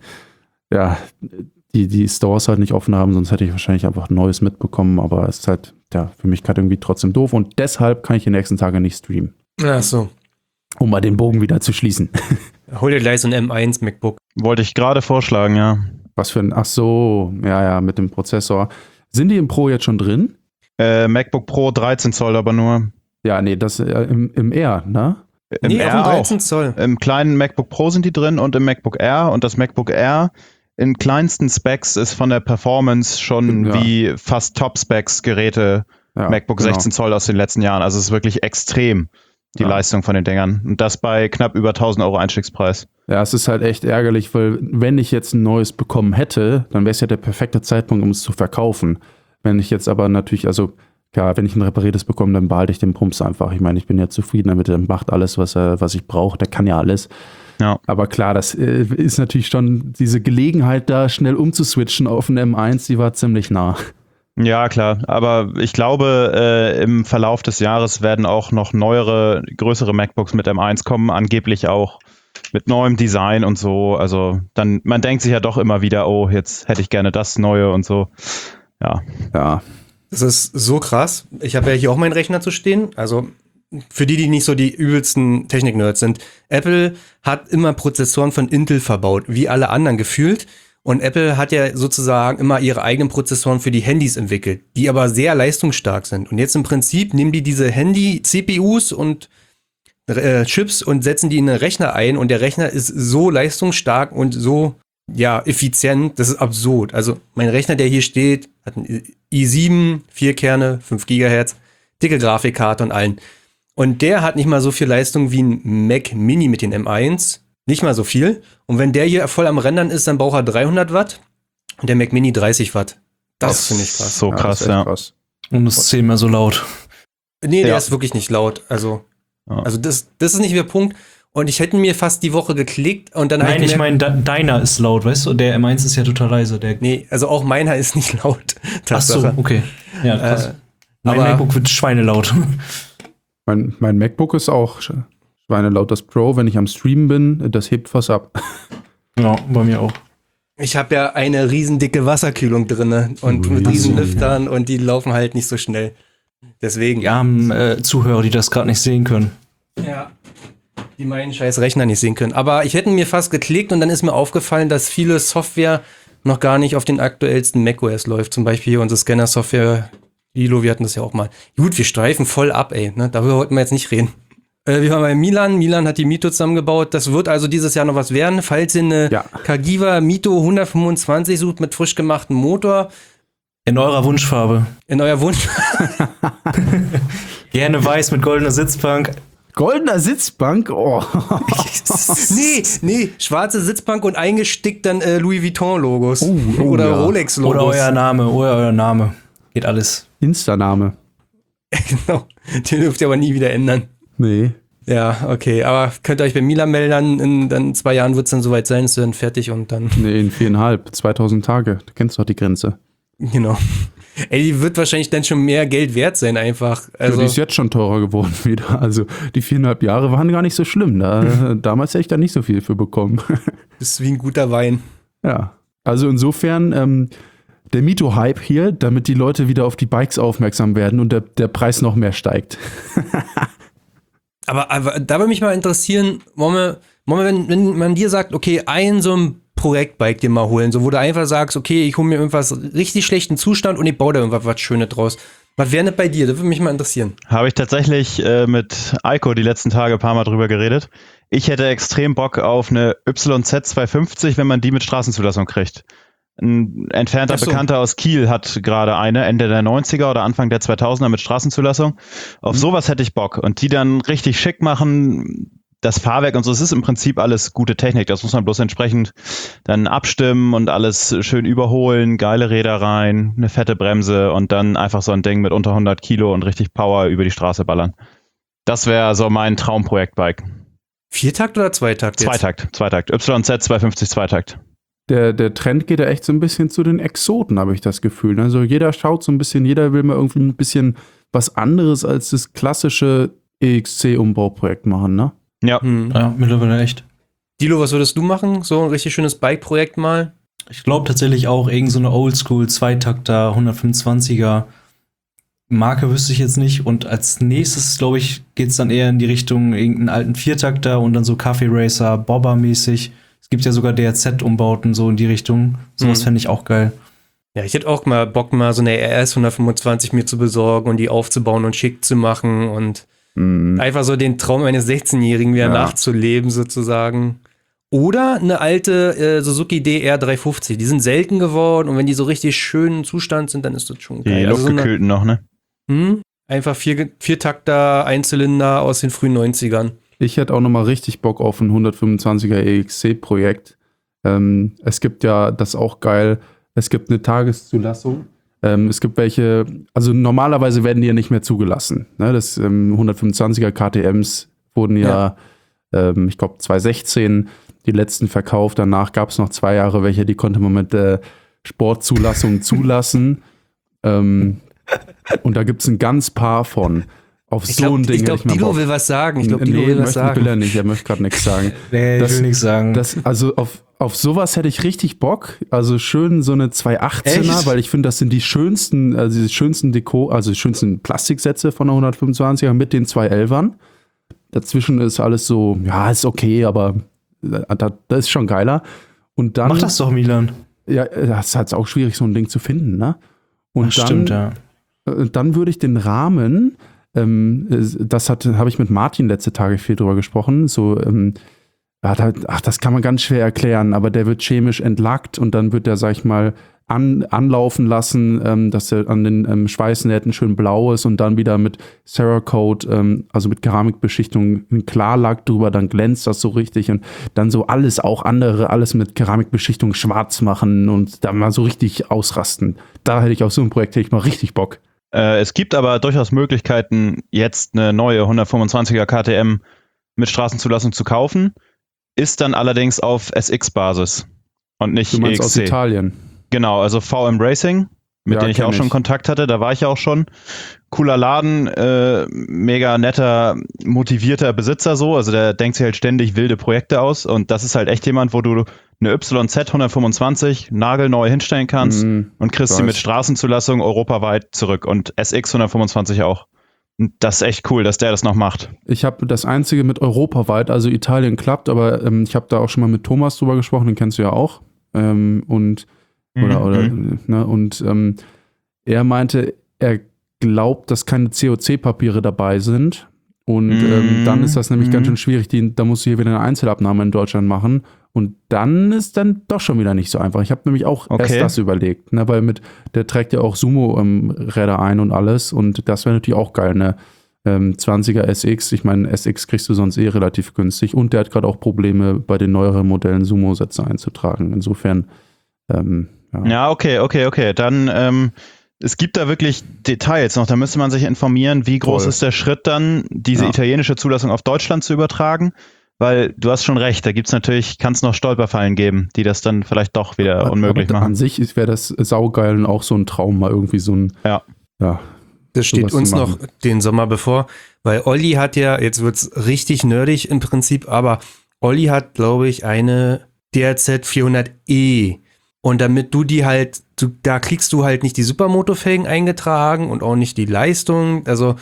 die Stores halt nicht offen haben, sonst hätte ich wahrscheinlich einfach Neues mitbekommen, aber es ist halt für mich gerade irgendwie trotzdem doof und deshalb kann ich die nächsten Tage nicht streamen. Ach so. Um mal den Bogen wieder zu schließen. Hol dir gleich so ein M1 MacBook. Wollte ich gerade vorschlagen, ja. Was für ein, ach so, ja, mit dem Prozessor. Sind die im Pro jetzt schon drin? MacBook Pro 13 Zoll aber nur. Ja, nee, das im R, ne? Im Nee, auf R dem 13 auch. Zoll. Im kleinen MacBook Pro sind die drin und im MacBook Air. Und das MacBook Air in kleinsten Specs ist von der Performance schon wie fast Top-Specs-Geräte MacBook 16 Zoll aus den letzten Jahren. Also es ist wirklich extrem, die Leistung von den Dingern. Und das bei knapp über 1.000 Euro Einstiegspreis. Ja, es ist halt echt ärgerlich, weil wenn ich jetzt ein neues bekommen hätte, dann wäre es ja der perfekte Zeitpunkt, um es zu verkaufen. Wenn ich jetzt aber natürlich, also klar, wenn ich ein repariertes bekomme, dann behalte ich den Pumps einfach. Ich meine, ich bin ja zufrieden damit, der macht alles, was ich brauche, der kann ja alles. Ja. Aber klar, das ist natürlich schon diese Gelegenheit, da schnell umzuswitchen auf einen M1, die war ziemlich nah. Ja, klar. Aber ich glaube, im Verlauf des Jahres werden auch noch neuere, größere MacBooks mit M1 kommen, angeblich auch mit neuem Design und so. Also dann, man denkt sich ja doch immer wieder, oh, jetzt hätte ich gerne das Neue und so. Ja. Das ist so krass. Ich habe ja hier auch meinen Rechner zu stehen. Also für die nicht so die übelsten Technik-Nerds sind. Apple hat immer Prozessoren von Intel verbaut, wie alle anderen gefühlt. Und Apple hat ja sozusagen immer ihre eigenen Prozessoren für die Handys entwickelt, die aber sehr leistungsstark sind. Und jetzt im Prinzip nehmen die diese Handy-CPUs und Chips und setzen die in den Rechner ein. Und der Rechner ist so leistungsstark und so effizient, das ist absurd. Also mein Rechner, der hier steht, hat einen i7, 4 Kerne, 5 Gigahertz, dicke Grafikkarte und allen. Und der hat nicht mal so viel Leistung wie ein Mac Mini mit den M1. Nicht mal so viel. Und wenn der hier voll am Rendern ist, dann braucht er 300 Watt und der Mac Mini 30 Watt. Das finde ich krass. So krass, das ist echt krass. Und es ist 10-mal so laut. Nee, der ist wirklich nicht laut. Also das ist nicht der Punkt. Und ich hätte mir fast die Woche geklickt und dann Nein, ich meine, deiner ist laut, weißt du? Der M1 ist ja total leise. Nee, also auch meiner ist nicht laut. Ach so, okay. Ja, krass. Mein aber MacBook wird schweinelaut. Mein MacBook ist auch schweinelaut. Das Pro, wenn ich am Streamen bin, das hebt was ab. Ja, bei mir auch. Ich habe ja eine riesendicke Wasserkühlung drin und mit riesen Lüftern und die laufen halt nicht so schnell. Deswegen. Wir haben Zuhörer, die das gerade nicht sehen können. Ja. Die meinen scheiß Rechner nicht sehen können. Aber ich hätte mir fast geklickt und dann ist mir aufgefallen, dass viele Software noch gar nicht auf den aktuellsten macOS läuft. Zum Beispiel hier unsere Scanner-Software. Lilo, wir hatten das ja auch mal. Gut, wir streifen voll ab, ey. Ne? Darüber wollten wir jetzt nicht reden. Wir waren bei Milan. Milan hat die Mito zusammengebaut. Das wird also dieses Jahr noch was werden. Falls ihr eine Cagiva Mito 125 sucht mit frisch gemachtem Motor. In eurer Wunschfarbe. In euer Wunsch. Gerne weiß mit goldener Sitzbank. Goldener Sitzbank? Oh. Nee, schwarze Sitzbank und eingestickt dann Louis Vuitton-Logos. Oder Rolex-Logos. Oder euer Name. Geht alles. Insta-Name. Genau. Den dürft ihr aber nie wieder ändern. Nee. Ja, okay. Aber könnt ihr euch bei Milan melden, in dann 2 Jahren wird es dann soweit sein, ist dann fertig und dann. Nee, in 4,5, 2000 Tage. Du kennst doch die Grenze. Genau. Ey, die wird wahrscheinlich dann schon mehr Geld wert sein, einfach. Also, die ist jetzt schon teurer geworden wieder. Also die 4,5 Jahre waren gar nicht so schlimm. Damals hätte ich da nicht so viel für bekommen. Das ist wie ein guter Wein. Ja. Also insofern, der Mito-Hype hier, damit die Leute wieder auf die Bikes aufmerksam werden und der Preis noch mehr steigt. Aber da würde mich mal interessieren, wenn man dir sagt, okay, so ein Projektbike dir mal holen, so wo du einfach sagst, okay, ich hole mir irgendwas richtig schlechten Zustand und ich baue da irgendwas was Schönes draus. Was wäre das bei dir? Das würde mich mal interessieren. Habe ich tatsächlich mit Eiko die letzten Tage ein paar Mal drüber geredet. Ich hätte extrem Bock auf eine YZ 250, wenn man die mit Straßenzulassung kriegt. Ein entfernter Bekannter aus Kiel hat gerade eine, Ende der 90er oder Anfang der 2000er mit Straßenzulassung. Auf sowas hätte ich Bock. Und die dann richtig schick machen, das Fahrwerk und so, es ist im Prinzip alles gute Technik. Das muss man bloß entsprechend dann abstimmen und alles schön überholen, geile Räder rein, eine fette Bremse und dann einfach so ein Ding mit unter 100 Kilo und richtig Power über die Straße ballern. Das wäre so mein Traumprojektbike. Viertakt oder Zweitakt jetzt? Zweitakt. YZ 250 Zweitakt. Der Trend geht ja echt so ein bisschen zu den Exoten, habe ich das Gefühl. Also jeder schaut so ein bisschen, jeder will mal irgendwie ein bisschen was anderes als das klassische EXC-Umbauprojekt machen, ne? Ja. Ja, mittlerweile echt. Dilo, was würdest du machen? So ein richtig schönes Bike-Projekt mal? Ich glaube tatsächlich auch irgend so eine Oldschool Zweitakter 125er Marke wüsste ich jetzt nicht. Und als nächstes, glaube ich, geht es dann eher in die Richtung irgendeinen alten Viertakter und dann so Kaffee Racer, Bobber-mäßig. Es gibt ja sogar DRZ-Umbauten so in die Richtung. Sowas fände ich auch geil. Ja, ich hätte auch mal Bock, mal so eine RS 125 mir zu besorgen und die aufzubauen und schick zu machen und einfach so den Traum eines 16-Jährigen wieder nachzuleben sozusagen. Oder eine alte Suzuki DR 350. Die sind selten geworden und wenn die so richtig schönen Zustand sind, dann ist das schon geil. Die luftgekühlten noch, ne? Einfach Viertakter, Einzylinder aus den frühen 90ern. Ich hätte auch nochmal richtig Bock auf ein 125er EXC-Projekt. Es gibt ja, das ist auch geil, es gibt eine Tageszulassung. Es gibt welche, also normalerweise werden die ja nicht mehr zugelassen. Ne? Das 125er KTMs wurden ich glaube 2016 die letzten verkauft. Danach gab es noch 2 Jahre welche, die konnte man mit Sportzulassung zulassen. Und da gibt es ein ganz paar von. Auf so ein Ding. Ich glaube, Dilo will was sagen. Will er nicht. Er möchte gerade nichts sagen. Nee, ich will nichts sagen. Also auf sowas hätte ich richtig Bock. Also schön so eine 218er, Echt? weil ich finde, das sind die schönsten die schönsten Plastiksätze von der 125er mit den 211ern. Dazwischen ist alles so, ja, ist okay, aber das ist schon geiler. Und dann, mach das doch, Milan. Ja, das ist halt auch schwierig, so ein Ding zu finden, ne? Und Ach, stimmt, ja. Dann würde ich den Rahmen, habe ich mit Martin letzte Tage viel drüber gesprochen, das kann man ganz schwer erklären, aber der wird chemisch entlackt und dann wird der, sag ich mal, anlaufen lassen, dass er an den Schweißnähten schön blau ist und dann wieder mit Cerakote, also mit Keramikbeschichtung, ein Klarlack drüber, dann glänzt das so richtig und dann so alles mit Keramikbeschichtung schwarz machen und da mal so richtig ausrasten. Da hätte ich auf so ein Projekt mal richtig Bock. Es gibt aber durchaus Möglichkeiten, jetzt eine neue 125er KTM mit Straßenzulassung zu kaufen, ist dann allerdings auf SX-Basis und nicht Du meinst EXC. aus Italien? Genau, also VM Racing, mit denen ich auch schon Kontakt hatte, da war ich ja auch schon. Cooler Laden, mega netter, motivierter Besitzer so, also der denkt sich halt ständig wilde Projekte aus und das ist halt echt jemand, wo du eine YZ 125 nagelneu hinstellen kannst und kriegst sie mit Straßenzulassung europaweit zurück und SX 125 auch. Und das ist echt cool, dass der das noch macht. Ich habe das einzige mit europaweit, also Italien klappt, aber ich habe da auch schon mal mit Thomas drüber gesprochen, den kennst du ja auch. Er meinte, er glaubt, dass keine COC-Papiere dabei sind. Und dann ist das nämlich ganz schön schwierig. Da musst du hier wieder eine Einzelabnahme in Deutschland machen. Und dann ist dann doch schon wieder nicht so einfach. Ich habe nämlich auch erst das überlegt, ne, weil der trägt ja auch Sumo-Räder ein und alles. Und das wäre natürlich auch geil, ne? 20er SX. Ich meine, SX kriegst du sonst relativ günstig. Und der hat gerade auch Probleme, bei den neueren Modellen Sumo-Sätze einzutragen. Insofern, Ja, okay. Dann, es gibt da wirklich Details noch. Da müsste man sich informieren, wie groß ist der Schritt dann, diese italienische Zulassung auf Deutschland zu übertragen. Weil du hast schon recht, da kann es noch Stolperfallen geben, die das dann vielleicht doch wieder unmöglich machen. An sich wäre das saugeil und auch so ein Traum, mal irgendwie so ein. Ja. Das steht uns noch den Sommer bevor, weil Olli hat ja, jetzt wird's richtig nerdig im Prinzip, aber Olli hat, glaube ich, eine DRZ 400E. Und damit du die halt, da kriegst du halt nicht die Supermoto-Felgen eingetragen und auch nicht die Leistung. Also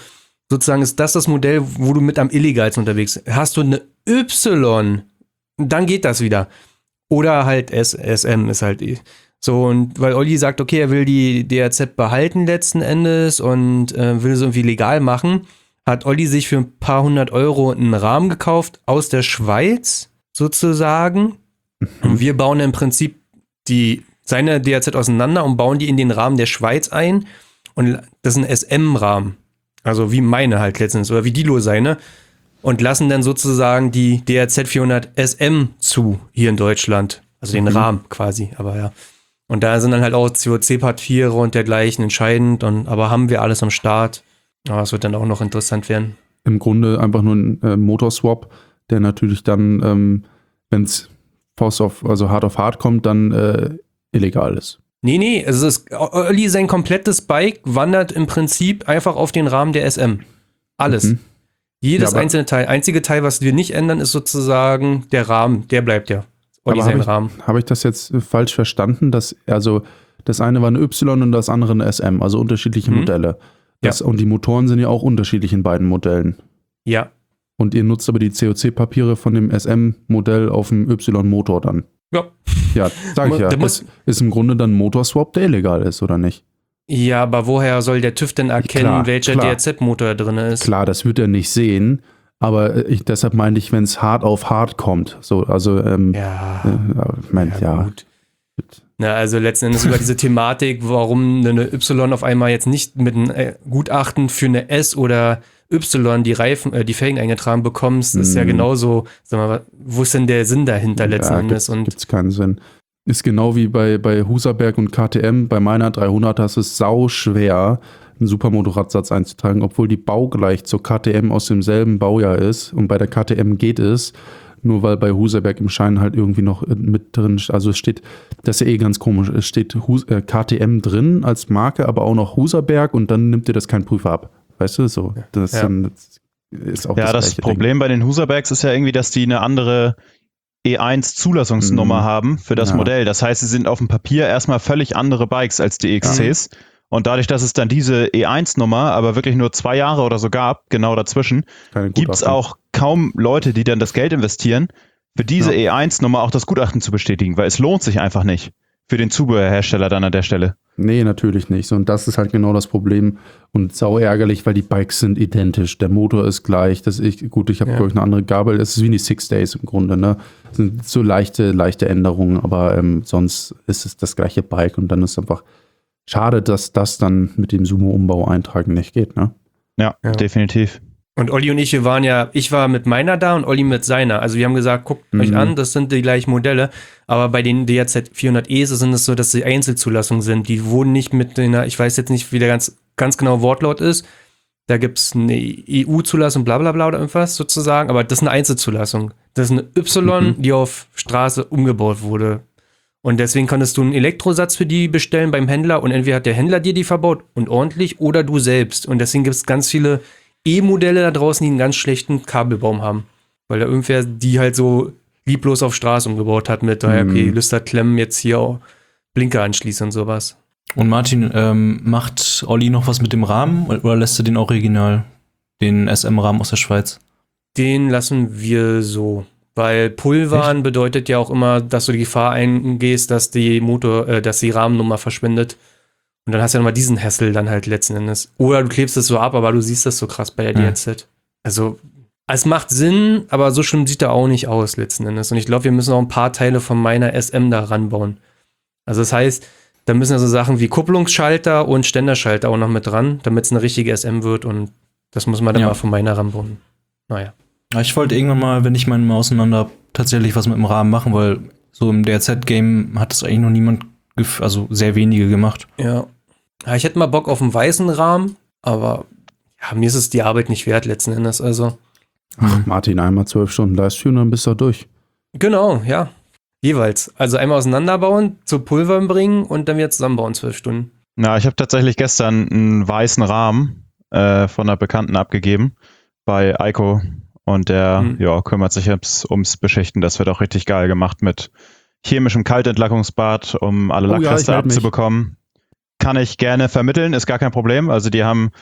sozusagen ist das Modell, wo du mit am illegalsten unterwegs bist. Hast du eine Y, dann geht das wieder. Oder halt SM ist halt so, und weil Olli sagt, okay, er will die DRZ behalten letzten Endes und will es irgendwie legal machen, hat Olli sich für ein paar 100 Euro einen Rahmen gekauft aus der Schweiz sozusagen. Und wir bauen im Prinzip seine DRZ auseinander und bauen die in den Rahmen der Schweiz ein. Und das ist ein SM-Rahmen. Also wie meine halt letztens oder wie Dilo seine. Und lassen dann sozusagen die DRZ 400 SM zu hier in Deutschland. Also den Rahmen quasi, aber ja. Und da sind dann halt auch COC-Papiere und dergleichen entscheidend. Aber haben wir alles am Start. Aber es wird dann auch noch interessant werden. Im Grunde einfach nur ein Motorswap, der natürlich dann, wenn es hart auf hart kommt, dann illegal ist. Nee, es ist Olli, sein komplettes Bike wandert im Prinzip einfach auf den Rahmen der SM. Alles. Jedes einzelne Teil. Einzige Teil, was wir nicht ändern, ist sozusagen der Rahmen. Der bleibt ja. Olli sein Rahmen. Habe ich das jetzt falsch verstanden? Das eine war eine Y und das andere eine SM, also unterschiedliche Modelle. Und die Motoren sind ja auch unterschiedlich in beiden Modellen. Ja. Und ihr nutzt aber die COC-Papiere von dem SM-Modell auf dem Y-Motor dann. Ja. Ja, sag ich ja. Das ist im Grunde dann ein Motorswap, der illegal ist, oder nicht? Ja, aber woher soll der TÜV denn erkennen, welcher DRZ-Motor da drin ist? Klar, das wird er nicht sehen. Aber deshalb meinte ich, wenn es hart auf hart kommt. So, also, gut. Na, also letzten Endes über diese Thematik, warum eine Y auf einmal jetzt nicht mit einem Gutachten für eine S oder Y die Felgen eingetragen bekommst, ist ja genauso, sag mal, wo ist denn der Sinn dahinter letzten Endes? Gibt's keinen Sinn. Ist genau wie bei Husaberg und KTM, bei meiner 300 ist es sau schwer, einen Supermotorradsatz einzutragen, obwohl die baugleich zur KTM aus demselben Baujahr ist und bei der KTM geht es, nur weil bei Husaberg im Schein halt irgendwie noch mit drin, also es steht, das ist ja ganz komisch, es steht KTM drin als Marke, aber auch noch Husaberg und dann nimmt dir das kein Prüfer ab. Weißt du, so. Das ist auch das Problem Ding. Bei den Husabergs ist ja irgendwie, dass die eine andere E1-Zulassungsnummer haben für das Modell. Das heißt, sie sind auf dem Papier erstmal völlig andere Bikes als die XCs. Und dadurch, dass es dann diese E1-Nummer aber wirklich nur 2 Jahre oder so gab, genau dazwischen, gibt es auch kaum Leute, die dann das Geld investieren, für diese E1-Nummer auch das Gutachten zu bestätigen, weil es lohnt sich einfach nicht für den Zubehörhersteller dann an der Stelle. Nee, natürlich nicht. Und das ist halt genau das Problem. Und sau ärgerlich, weil die Bikes sind identisch. Der Motor ist gleich. Ich habe, glaube ich, eine andere Gabel. Es ist wie die 6 Days im Grunde. Ne? Das sind so leichte Änderungen, aber sonst ist es das gleiche Bike. Und dann ist einfach schade, dass das dann mit dem Sumo-Umbau eintragen nicht geht. Ne? Ja, definitiv. Und Olli und ich war mit meiner da und Olli mit seiner. Also wir haben gesagt, guckt euch an, das sind die gleichen Modelle. Aber bei den DRZ 400E sind es so, dass sie Einzelzulassungen sind. Die wurden nicht mit ich weiß jetzt nicht, wie der ganz genau Wortlaut ist. Da gibt es eine EU-Zulassung, bla bla bla oder irgendwas sozusagen. Aber das ist eine Einzelzulassung. Das ist eine Y, die auf Straße umgebaut wurde. Und deswegen konntest du einen Elektrosatz für die bestellen beim Händler und entweder hat der Händler dir die verbaut und ordentlich oder du selbst. Und deswegen gibt es ganz viele E-Modelle da draußen, die einen ganz schlechten Kabelbaum haben. Weil da irgendwer die halt so lieblos auf Straße umgebaut hat mit, okay, Lüsterklemmen jetzt hier auch Blinker anschließen und sowas. Und Martin, macht Olli noch was mit dem Rahmen oder lässt er den original, den SM-Rahmen aus der Schweiz? Den lassen wir so. Weil Pulvern bedeutet ja auch immer, dass du die Gefahr eingehst, dass die Rahmennummer verschwindet. Und dann hast du ja nochmal diesen Hassel dann halt letzten Endes. Oder du klebst es so ab, aber du siehst das so krass bei der DRZ. Also, es macht Sinn, aber so schlimm sieht er auch nicht aus letzten Endes. Und ich glaube, wir müssen auch ein paar Teile von meiner SM da ranbauen. Also das heißt, da müssen ja so Sachen wie Kupplungsschalter und Ständerschalter auch noch mit dran, damit es eine richtige SM wird. Und das muss man dann mal von meiner ranbauen. Naja. Ich wollte irgendwann mal, wenn ich meinen mal auseinander habe, tatsächlich was mit dem Rahmen machen, weil so im DRZ-Game hat das eigentlich noch niemand, also sehr wenige gemacht. Ja, ich hätte mal Bock auf einen weißen Rahmen, aber mir ist es die Arbeit nicht wert letzten Endes. Also. Ach, Martin, einmal 12 Stunden Livestream, dann bist du durch. Genau, ja. Jeweils. Also einmal auseinanderbauen, zu Pulvern bringen und dann wieder zusammenbauen 12 Stunden. Na, ich habe tatsächlich gestern einen weißen Rahmen von einer Bekannten abgegeben bei Eiko. Und der kümmert sich jetzt ums Beschichten. Das wird auch richtig geil gemacht mit chemischem Kaltentlackungsbad, um alle Lackreste abzubekommen. Kann ich gerne vermitteln, ist gar kein Problem. Also die haben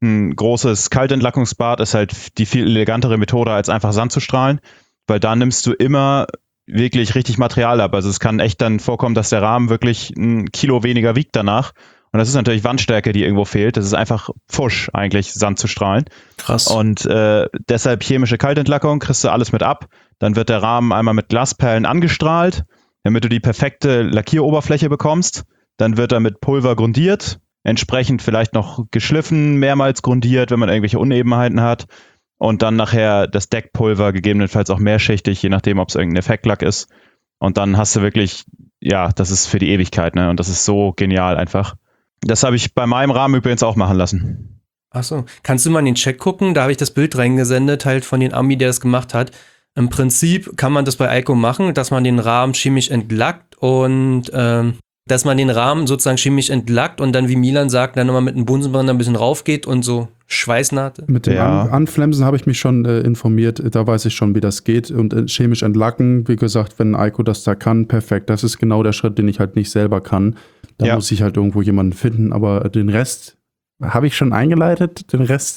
ein großes Kaltentlackungsbad ist halt die viel elegantere Methode, als einfach Sand zu strahlen, weil da nimmst du immer wirklich richtig Material ab. Also es kann echt dann vorkommen, dass der Rahmen wirklich 1 Kilo weniger wiegt danach. Und das ist natürlich Wandstärke, die irgendwo fehlt. Das ist einfach Pfusch eigentlich, Sand zu strahlen. Krass. Und deshalb chemische Kaltentlackung, kriegst du alles mit ab. Dann wird der Rahmen einmal mit Glasperlen angestrahlt, damit du die perfekte Lackieroberfläche bekommst. Dann wird er mit Pulver grundiert, entsprechend vielleicht noch geschliffen, mehrmals grundiert, wenn man irgendwelche Unebenheiten hat. Und dann nachher das Deckpulver, gegebenenfalls auch mehrschichtig, je nachdem, ob es irgendein Effektlack ist. Und dann hast du wirklich, ja, das ist für die Ewigkeit, ne? Und das ist so genial einfach. Das habe ich bei meinem Rahmen übrigens auch machen lassen. Achso, kannst du mal in den Chat gucken? Da habe ich das Bild reingesendet, halt von den Ami, der das gemacht hat. Im Prinzip kann man das bei Eiko machen, dass man den Rahmen chemisch entlackt und dass man den Rahmen sozusagen chemisch entlackt und dann, wie Milan sagt, dann nochmal mit einem Bunsenbrenner ein bisschen raufgeht und so Schweißnaht. Mit dem Anflemsen habe ich mich schon informiert, da weiß ich schon, wie das geht. Und chemisch entlacken, wie gesagt, wenn Eiko das da kann, perfekt. Das ist genau der Schritt, den ich halt nicht selber kann. Da muss ich halt irgendwo jemanden finden, aber den Rest habe ich schon eingeleitet. Den Rest,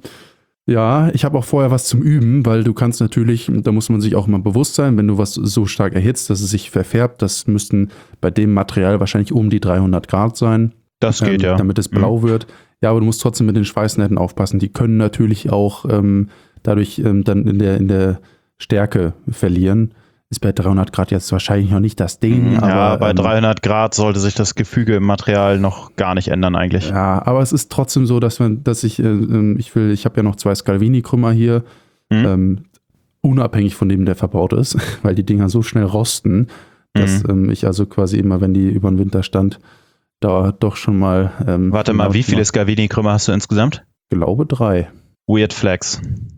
ja, ich habe auch vorher was zum Üben, weil du kannst natürlich, da muss man sich auch mal bewusst sein, wenn du was so stark erhitzt, dass es sich verfärbt, das müssten bei dem Material wahrscheinlich um die 300 Grad sein. Das geht, ja. Damit es blau wird. Ja, aber du musst trotzdem mit den Schweißnähten aufpassen. Die können natürlich auch dadurch dann in der Stärke verlieren. Ist bei 300 Grad jetzt wahrscheinlich noch nicht das Ding. Ja, aber bei 300 Grad sollte sich das Gefüge im Material noch gar nicht ändern eigentlich. Ja, aber es ist trotzdem so, dass ich habe ja noch 2 Scalvini-Krümmer hier, unabhängig von dem, der verbaut ist, weil die Dinger so schnell rosten, dass ich also quasi immer, wenn die über den Winterstand da doch schon mal... Warte mal, wie viele Scalvini-Krümmer hast du insgesamt? Ich glaube 3. Weird Flex.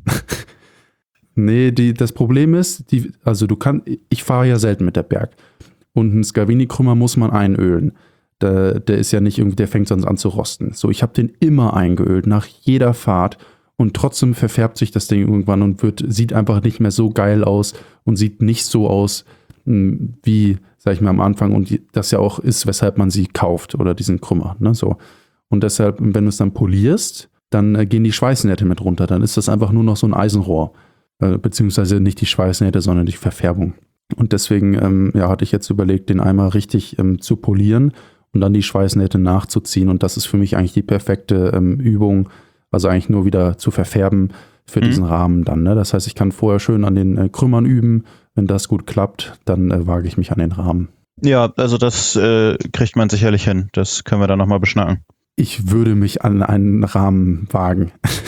Nee, das Problem ist, ich fahre ja selten mit der Berg. Und einen Scalvini-Krümmer muss man einölen. Der ist ja nicht irgendwie, der fängt sonst an zu rosten. So, ich habe den immer eingeölt, nach jeder Fahrt. Und trotzdem verfärbt sich das Ding irgendwann und sieht einfach nicht mehr so geil aus und sieht nicht so aus, wie, sag ich mal, am Anfang. Und das ja auch ist, weshalb man sie kauft oder diesen Krümmer. Ne, so. Und deshalb, wenn du es dann polierst, dann gehen die Schweißnähte mit runter. Dann ist das einfach nur noch so ein Eisenrohr. Beziehungsweise nicht die Schweißnähte, sondern die Verfärbung. Und deswegen hatte ich jetzt überlegt, den einmal richtig zu polieren und dann die Schweißnähte nachzuziehen. Und das ist für mich eigentlich die perfekte Übung, also eigentlich nur wieder zu verfärben für diesen Rahmen dann. Ne? Das heißt, ich kann vorher schön an den Krümmern üben. Wenn das gut klappt, dann wage ich mich an den Rahmen. Ja, also das kriegt man sicherlich hin. Das können wir dann nochmal beschnacken. Ich würde mich an einen Rahmen wagen.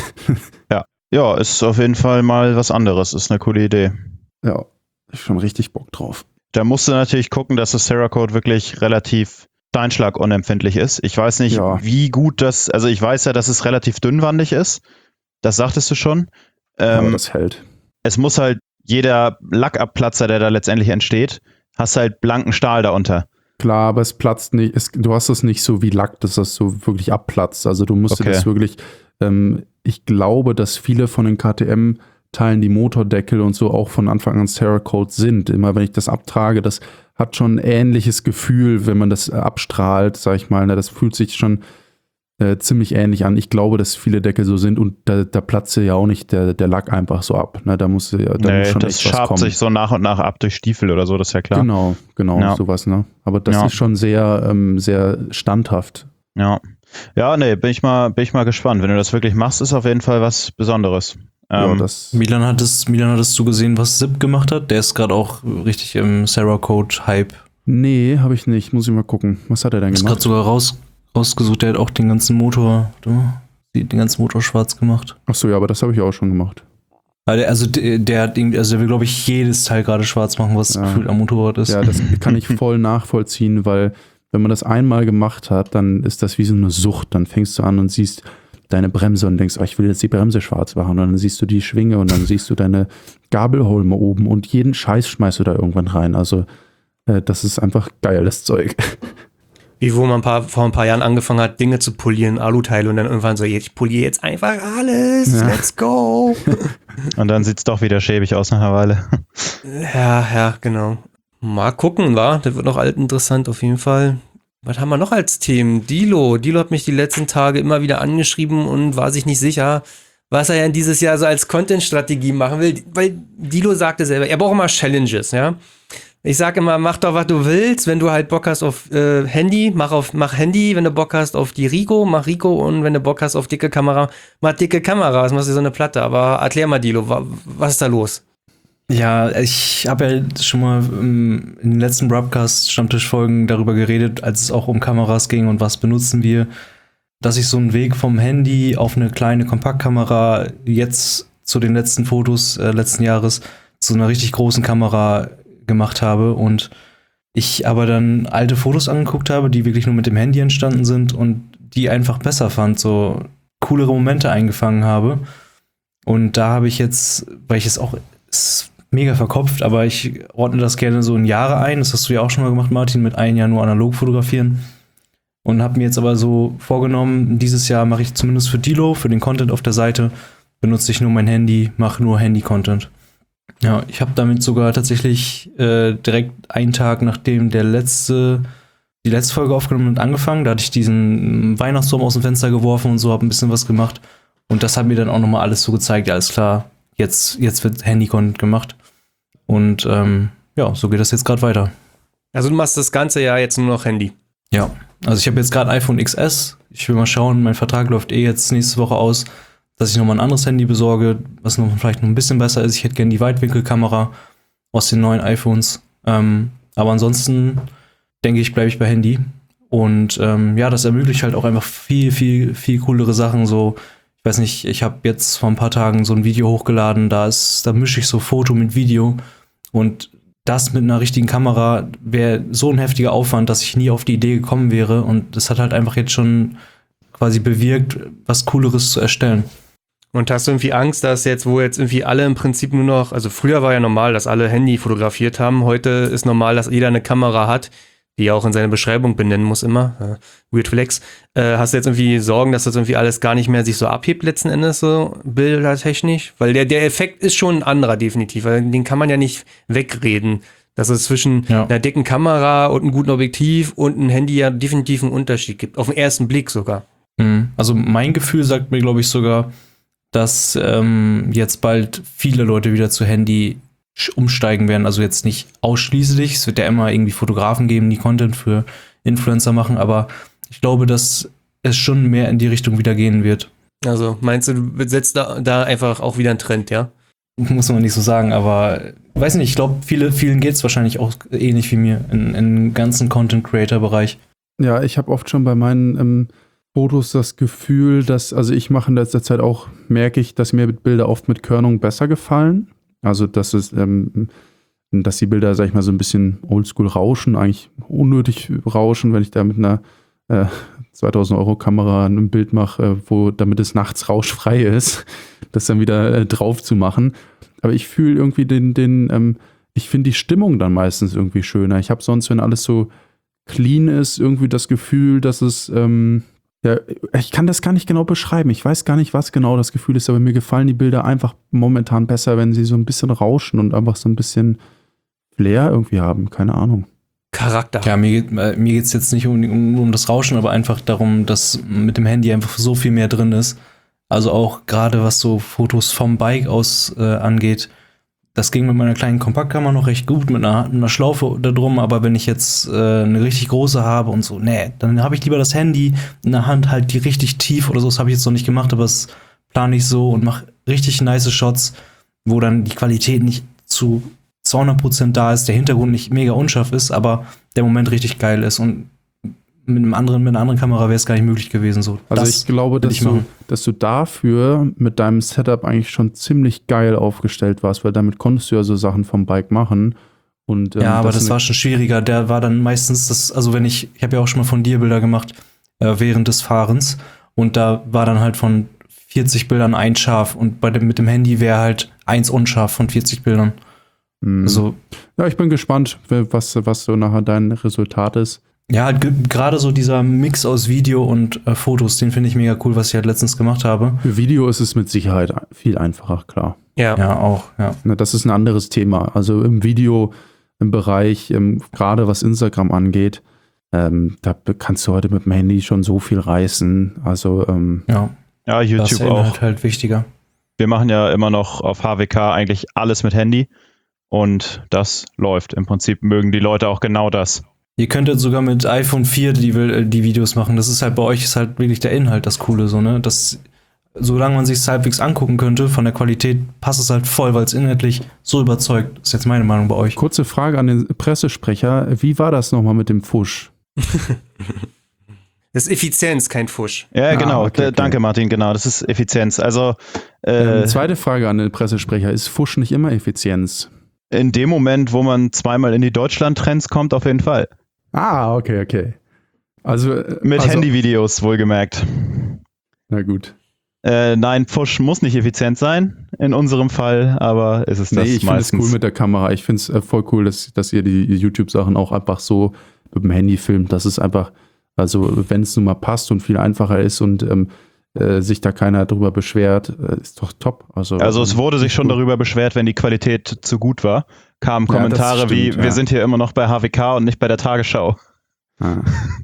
Ja, ist auf jeden Fall mal was anderes. Ist eine coole Idee. Ja, ich schon richtig Bock drauf. Da musst du natürlich gucken, dass das Cerakote wirklich relativ steinschlagunempfindlich ist. Ich weiß nicht, wie gut das, also ich weiß ja, dass es relativ dünnwandig ist. Das sagtest du schon. Aber das hält. Es muss halt jeder Lackabplatzer, der da letztendlich entsteht, hast halt blanken Stahl darunter. Klar, aber es platzt nicht. Du hast es nicht so wie Lack, dass das so wirklich abplatzt. Also du musst dir das wirklich... ich glaube, dass viele von den KTM-Teilen, die Motordeckel und so auch von Anfang an Cerakote sind. Immer wenn ich das abtrage, das hat schon ein ähnliches Gefühl, wenn man das abstrahlt, sag ich mal. Das fühlt sich schon ziemlich ähnlich an. Ich glaube, dass viele Deckel so sind und da platzt ja auch nicht der Lack einfach so ab. Ne? Da muss schon das echt was kommen. schabt sich so nach und nach ab durch Stiefel oder so, das ist ja klar. Genau, sowas. Ne? Aber das ist schon sehr, sehr standhaft. Ja, nee, bin ich mal gespannt. Wenn du das wirklich machst, ist auf jeden Fall was Besonderes. Milan hattest du gesehen, was Zip gemacht hat? Der ist gerade auch richtig im Cerakote-Hype. Nee, habe ich nicht. Muss ich mal gucken. Was hat er denn gemacht? Ist gerade sogar rausgesucht. Der hat auch den ganzen Motor schwarz gemacht. Achso, ja, aber das habe ich auch schon gemacht. Also der will, glaube ich, jedes Teil gerade schwarz machen, was gefühlt am Motorrad ist. Ja, das kann ich voll nachvollziehen, weil wenn man das einmal gemacht hat, dann ist das wie so eine Sucht. Dann fängst du an und siehst deine Bremse und denkst, ich will jetzt die Bremse schwarz machen. Und dann siehst du die Schwinge und dann siehst du deine Gabelholme oben und jeden Scheiß schmeißt du da irgendwann rein. Also das ist einfach geiles Zeug. Wie wo man vor ein paar Jahren angefangen hat, Dinge zu polieren, Aluteile und dann irgendwann so, ich poliere jetzt einfach alles, let's go. Und dann sieht es doch wieder schäbig aus nach einer Weile. Ja, genau. Mal gucken, das wird noch alt interessant auf jeden Fall. Was haben wir noch als Themen? Dilo hat mich die letzten Tage immer wieder angeschrieben und war sich nicht sicher, was er ja dieses Jahr so als Content-Strategie machen will, weil Dilo sagte selber, er braucht immer Challenges, ja. Ich sage immer, mach doch, was du willst, wenn du halt Bock hast auf Handy, mach Handy, wenn du Bock hast auf die Rico, mach Rico und wenn du Bock hast auf dicke Kamera, mach dicke Kamera, was machst du so eine Platte, aber erklär mal Dilo, was ist da los? Ja, ich habe ja schon mal in den letzten Broadcast-Stammtisch-Folgen darüber geredet, als es auch um Kameras ging und was benutzen wir, dass ich so einen Weg vom Handy auf eine kleine Kompaktkamera jetzt zu den letzten Fotos letzten Jahres zu einer richtig großen Kamera gemacht habe und ich aber dann alte Fotos angeguckt habe, die wirklich nur mit dem Handy entstanden sind und die einfach besser fand, so coolere Momente eingefangen habe. Und da habe ich jetzt, weil ich es auch mega verkopft, aber ich ordne das gerne so in Jahre ein. Das hast du ja auch schon mal gemacht, Martin, mit einem Jahr nur analog fotografieren. Und habe mir jetzt aber so vorgenommen, dieses Jahr mache ich zumindest für Dilo, für den Content auf der Seite, benutze ich nur mein Handy, mache nur Handy-Content. Ja, ich habe damit sogar tatsächlich direkt einen Tag, nachdem die letzte Folge aufgenommen und angefangen, da hatte ich diesen Weihnachtsturm aus dem Fenster geworfen und so, habe ein bisschen was gemacht. Und das hat mir dann auch nochmal alles so gezeigt, ja, alles klar, jetzt wird Handy-Content gemacht. Und ja, so geht das jetzt gerade weiter. Also du machst das ganze Jahr jetzt nur noch Handy? Ja, also ich habe jetzt gerade iPhone XS. Ich will mal schauen, mein Vertrag läuft jetzt nächste Woche aus, dass ich nochmal ein anderes Handy besorge, was vielleicht noch ein bisschen besser ist. Ich hätte gerne die Weitwinkelkamera aus den neuen iPhones. Aber ansonsten denke ich, bleibe ich bei Handy. Und ja, das ermöglicht halt auch einfach viel, viel, viel coolere Sachen. So, ich weiß nicht, ich habe jetzt vor ein paar Tagen so ein Video hochgeladen, da mische ich so Foto mit Video. Und das mit einer richtigen Kamera wäre so ein heftiger Aufwand, dass ich nie auf die Idee gekommen wäre. Und das hat halt einfach jetzt schon quasi bewirkt, was Cooleres zu erstellen. Und hast du irgendwie Angst, dass wo jetzt irgendwie alle im Prinzip nur noch, also früher war ja normal, dass alle Handy fotografiert haben, heute ist normal, dass jeder eine Kamera hat, die er auch in seine Beschreibung benennen muss immer, Weird Flex. Hast du jetzt irgendwie Sorgen, dass das irgendwie alles gar nicht mehr sich so abhebt letzten Endes, so bildertechnisch? Weil der Effekt ist schon ein anderer definitiv, weil den kann man ja nicht wegreden, dass es zwischen einer dicken Kamera und einem guten Objektiv und einem Handy ja definitiv einen Unterschied gibt, auf den ersten Blick sogar. Also mein Gefühl sagt mir, glaube ich, sogar, dass jetzt bald viele Leute wieder zu Handy umsteigen werden. Also jetzt nicht ausschließlich. Es wird ja immer irgendwie Fotografen geben, die Content für Influencer machen. Aber ich glaube, dass es schon mehr in die Richtung wieder gehen wird. Also meinst du setzt da einfach auch wieder einen Trend, ja? Muss man nicht so sagen, aber weiß nicht. Ich glaube, vielen geht es wahrscheinlich auch ähnlich wie mir im ganzen Content-Creator-Bereich. Ja, ich habe oft schon bei meinen Fotos das Gefühl, also ich mache in letzter Zeit auch, merke ich, dass mir Bilder oft mit Körnung besser gefallen. Also, dass die Bilder, sag ich mal, so ein bisschen oldschool rauschen, eigentlich unnötig rauschen, wenn ich da mit einer 2000 € Kamera ein Bild mache, damit es nachts rauschfrei ist, das dann wieder drauf zu machen. Aber ich fühle irgendwie ich finde die Stimmung dann meistens irgendwie schöner. Ich habe sonst, wenn alles so clean ist, irgendwie das Gefühl, dass es ja, ich kann das gar nicht genau beschreiben. Ich weiß gar nicht, was genau das Gefühl ist, aber mir gefallen die Bilder einfach momentan besser, wenn sie so ein bisschen rauschen und einfach so ein bisschen Flair irgendwie haben. Keine Ahnung. Charakter. Ja, mir geht es jetzt nicht um das Rauschen, aber einfach darum, dass mit dem Handy einfach so viel mehr drin ist. Also auch gerade was so Fotos vom Bike aus angeht. Das ging mit meiner kleinen Kompaktkamera noch recht gut, mit einer Schlaufe da drum, aber wenn ich jetzt eine richtig große habe und so, dann habe ich lieber das Handy in der Hand, halt die richtig tief oder so, das habe ich jetzt noch nicht gemacht, aber das plane ich so und mache richtig nice Shots, wo dann die Qualität nicht zu 200% da ist, der Hintergrund nicht mega unscharf ist, aber der Moment richtig geil ist und mit einer anderen Kamera wäre es gar nicht möglich gewesen. So. Also ich glaube, dass du dafür mit deinem Setup eigentlich schon ziemlich geil aufgestellt warst, weil damit konntest du ja so Sachen vom Bike machen. Und, ja, aber das war schon schwieriger. Der war dann meistens ich habe ja auch schon mal von dir Bilder gemacht während des Fahrens und da war dann halt von 40 Bildern ein scharf und mit dem Handy wäre halt 1 unscharf von 40 Bildern. Also, ja, ich bin gespannt, was so nachher dein Resultat ist. Ja, gerade so dieser Mix aus Video und Fotos, den finde ich mega cool, was ich halt letztens gemacht habe. Für Video ist es mit Sicherheit viel einfacher, klar. Ja, auch, ja. Das ist ein anderes Thema. Also im Video, im Bereich, gerade was Instagram angeht, Da kannst du heute mit dem Handy schon so viel reißen. Also, ja, YouTube das ist auch. halt wichtiger. Wir machen ja immer noch auf HWK eigentlich alles mit Handy und das läuft. Im Prinzip mögen die Leute auch genau das. Ihr könntet sogar mit iPhone 4 die Videos machen. Das ist halt bei euch ist halt wirklich der Inhalt das Coole, so, ne? Das, solange man sich halbwegs angucken könnte, von der Qualität passt es halt voll, weil es inhaltlich so überzeugt. Das ist jetzt meine Meinung bei euch. Kurze Frage an den Pressesprecher. Wie war das nochmal mit dem Fusch? Das ist Effizienz, kein Fusch. Ja, genau. Okay. Danke, Martin. Genau, das ist Effizienz. Also zweite Frage an den Pressesprecher. Ist Fusch nicht immer Effizienz? In dem Moment, wo man zweimal in die Deutschland-Trends kommt, auf jeden Fall. Okay. Also Mit Handyvideos, wohlgemerkt. Na gut. Nein, Fusch muss nicht effizient sein, in unserem Fall, aber ist es das ich finde es cool mit der Kamera. Ich finde es voll cool, dass ihr die YouTube-Sachen auch einfach so mit dem Handy filmt. Das ist einfach, also wenn es nun mal passt und viel einfacher ist und sich da keiner drüber beschwert, ist doch top. Also es wurde sich schon darüber beschwert, wenn die Qualität zu gut war. Kamen Kommentare stimmt, wir sind hier immer noch bei HWK und nicht bei der Tagesschau. Ja.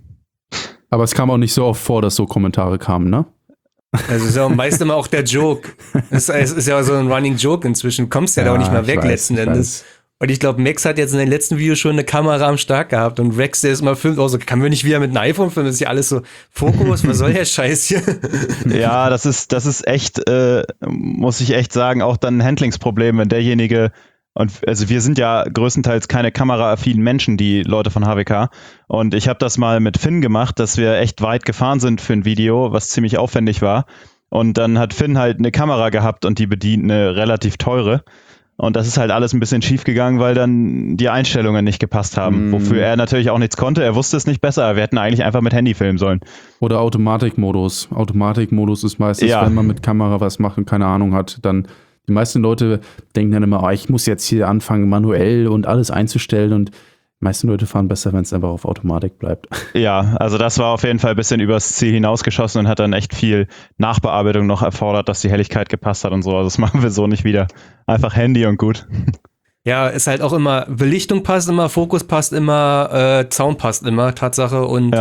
Aber es kam auch nicht so oft vor, dass so Kommentare kamen, ne? Also ist ja meist immer auch der Joke. Es ist ja so ein Running Joke inzwischen. Du kommst ja da auch nicht mehr weg letzten Endes. Und ich glaube, Max hat jetzt in den letzten Videos schon eine Kamera am Start gehabt und Rex, der ist mal filmt, auch so, kann wir nicht wieder mit einem iPhone filmen? Das ist ja alles so, Fokus, was soll der Scheiß hier? Ja, das ist echt, muss ich echt sagen, auch dann ein Handlingsproblem, wenn derjenige, und also wir sind ja größtenteils keine kameraaffinen Menschen, die Leute von HWK, und ich habe das mal mit Finn gemacht, dass wir echt weit gefahren sind für ein Video, was ziemlich aufwendig war, und dann hat Finn halt eine Kamera gehabt und die bedient eine relativ teure. Und das ist halt alles ein bisschen schief gegangen, weil dann die Einstellungen nicht gepasst haben. Wofür er natürlich auch nichts konnte. Er wusste es nicht besser. Wir hätten eigentlich einfach mit Handy filmen sollen. Oder Automatikmodus. Automatikmodus ist meistens, wenn man mit Kamera was macht und keine Ahnung hat, dann die meisten Leute denken dann immer, ich muss jetzt hier anfangen, manuell und alles einzustellen, und die meisten Leute fahren besser, wenn es einfach auf Automatik bleibt. Ja, also das war auf jeden Fall ein bisschen übers Ziel hinausgeschossen und hat dann echt viel Nachbearbeitung noch erfordert, dass die Helligkeit gepasst hat und so. Also das machen wir so nicht wieder. Einfach Handy und gut. Ja, ist halt auch immer, Belichtung passt immer, Fokus passt immer, Sound passt immer, Tatsache. Und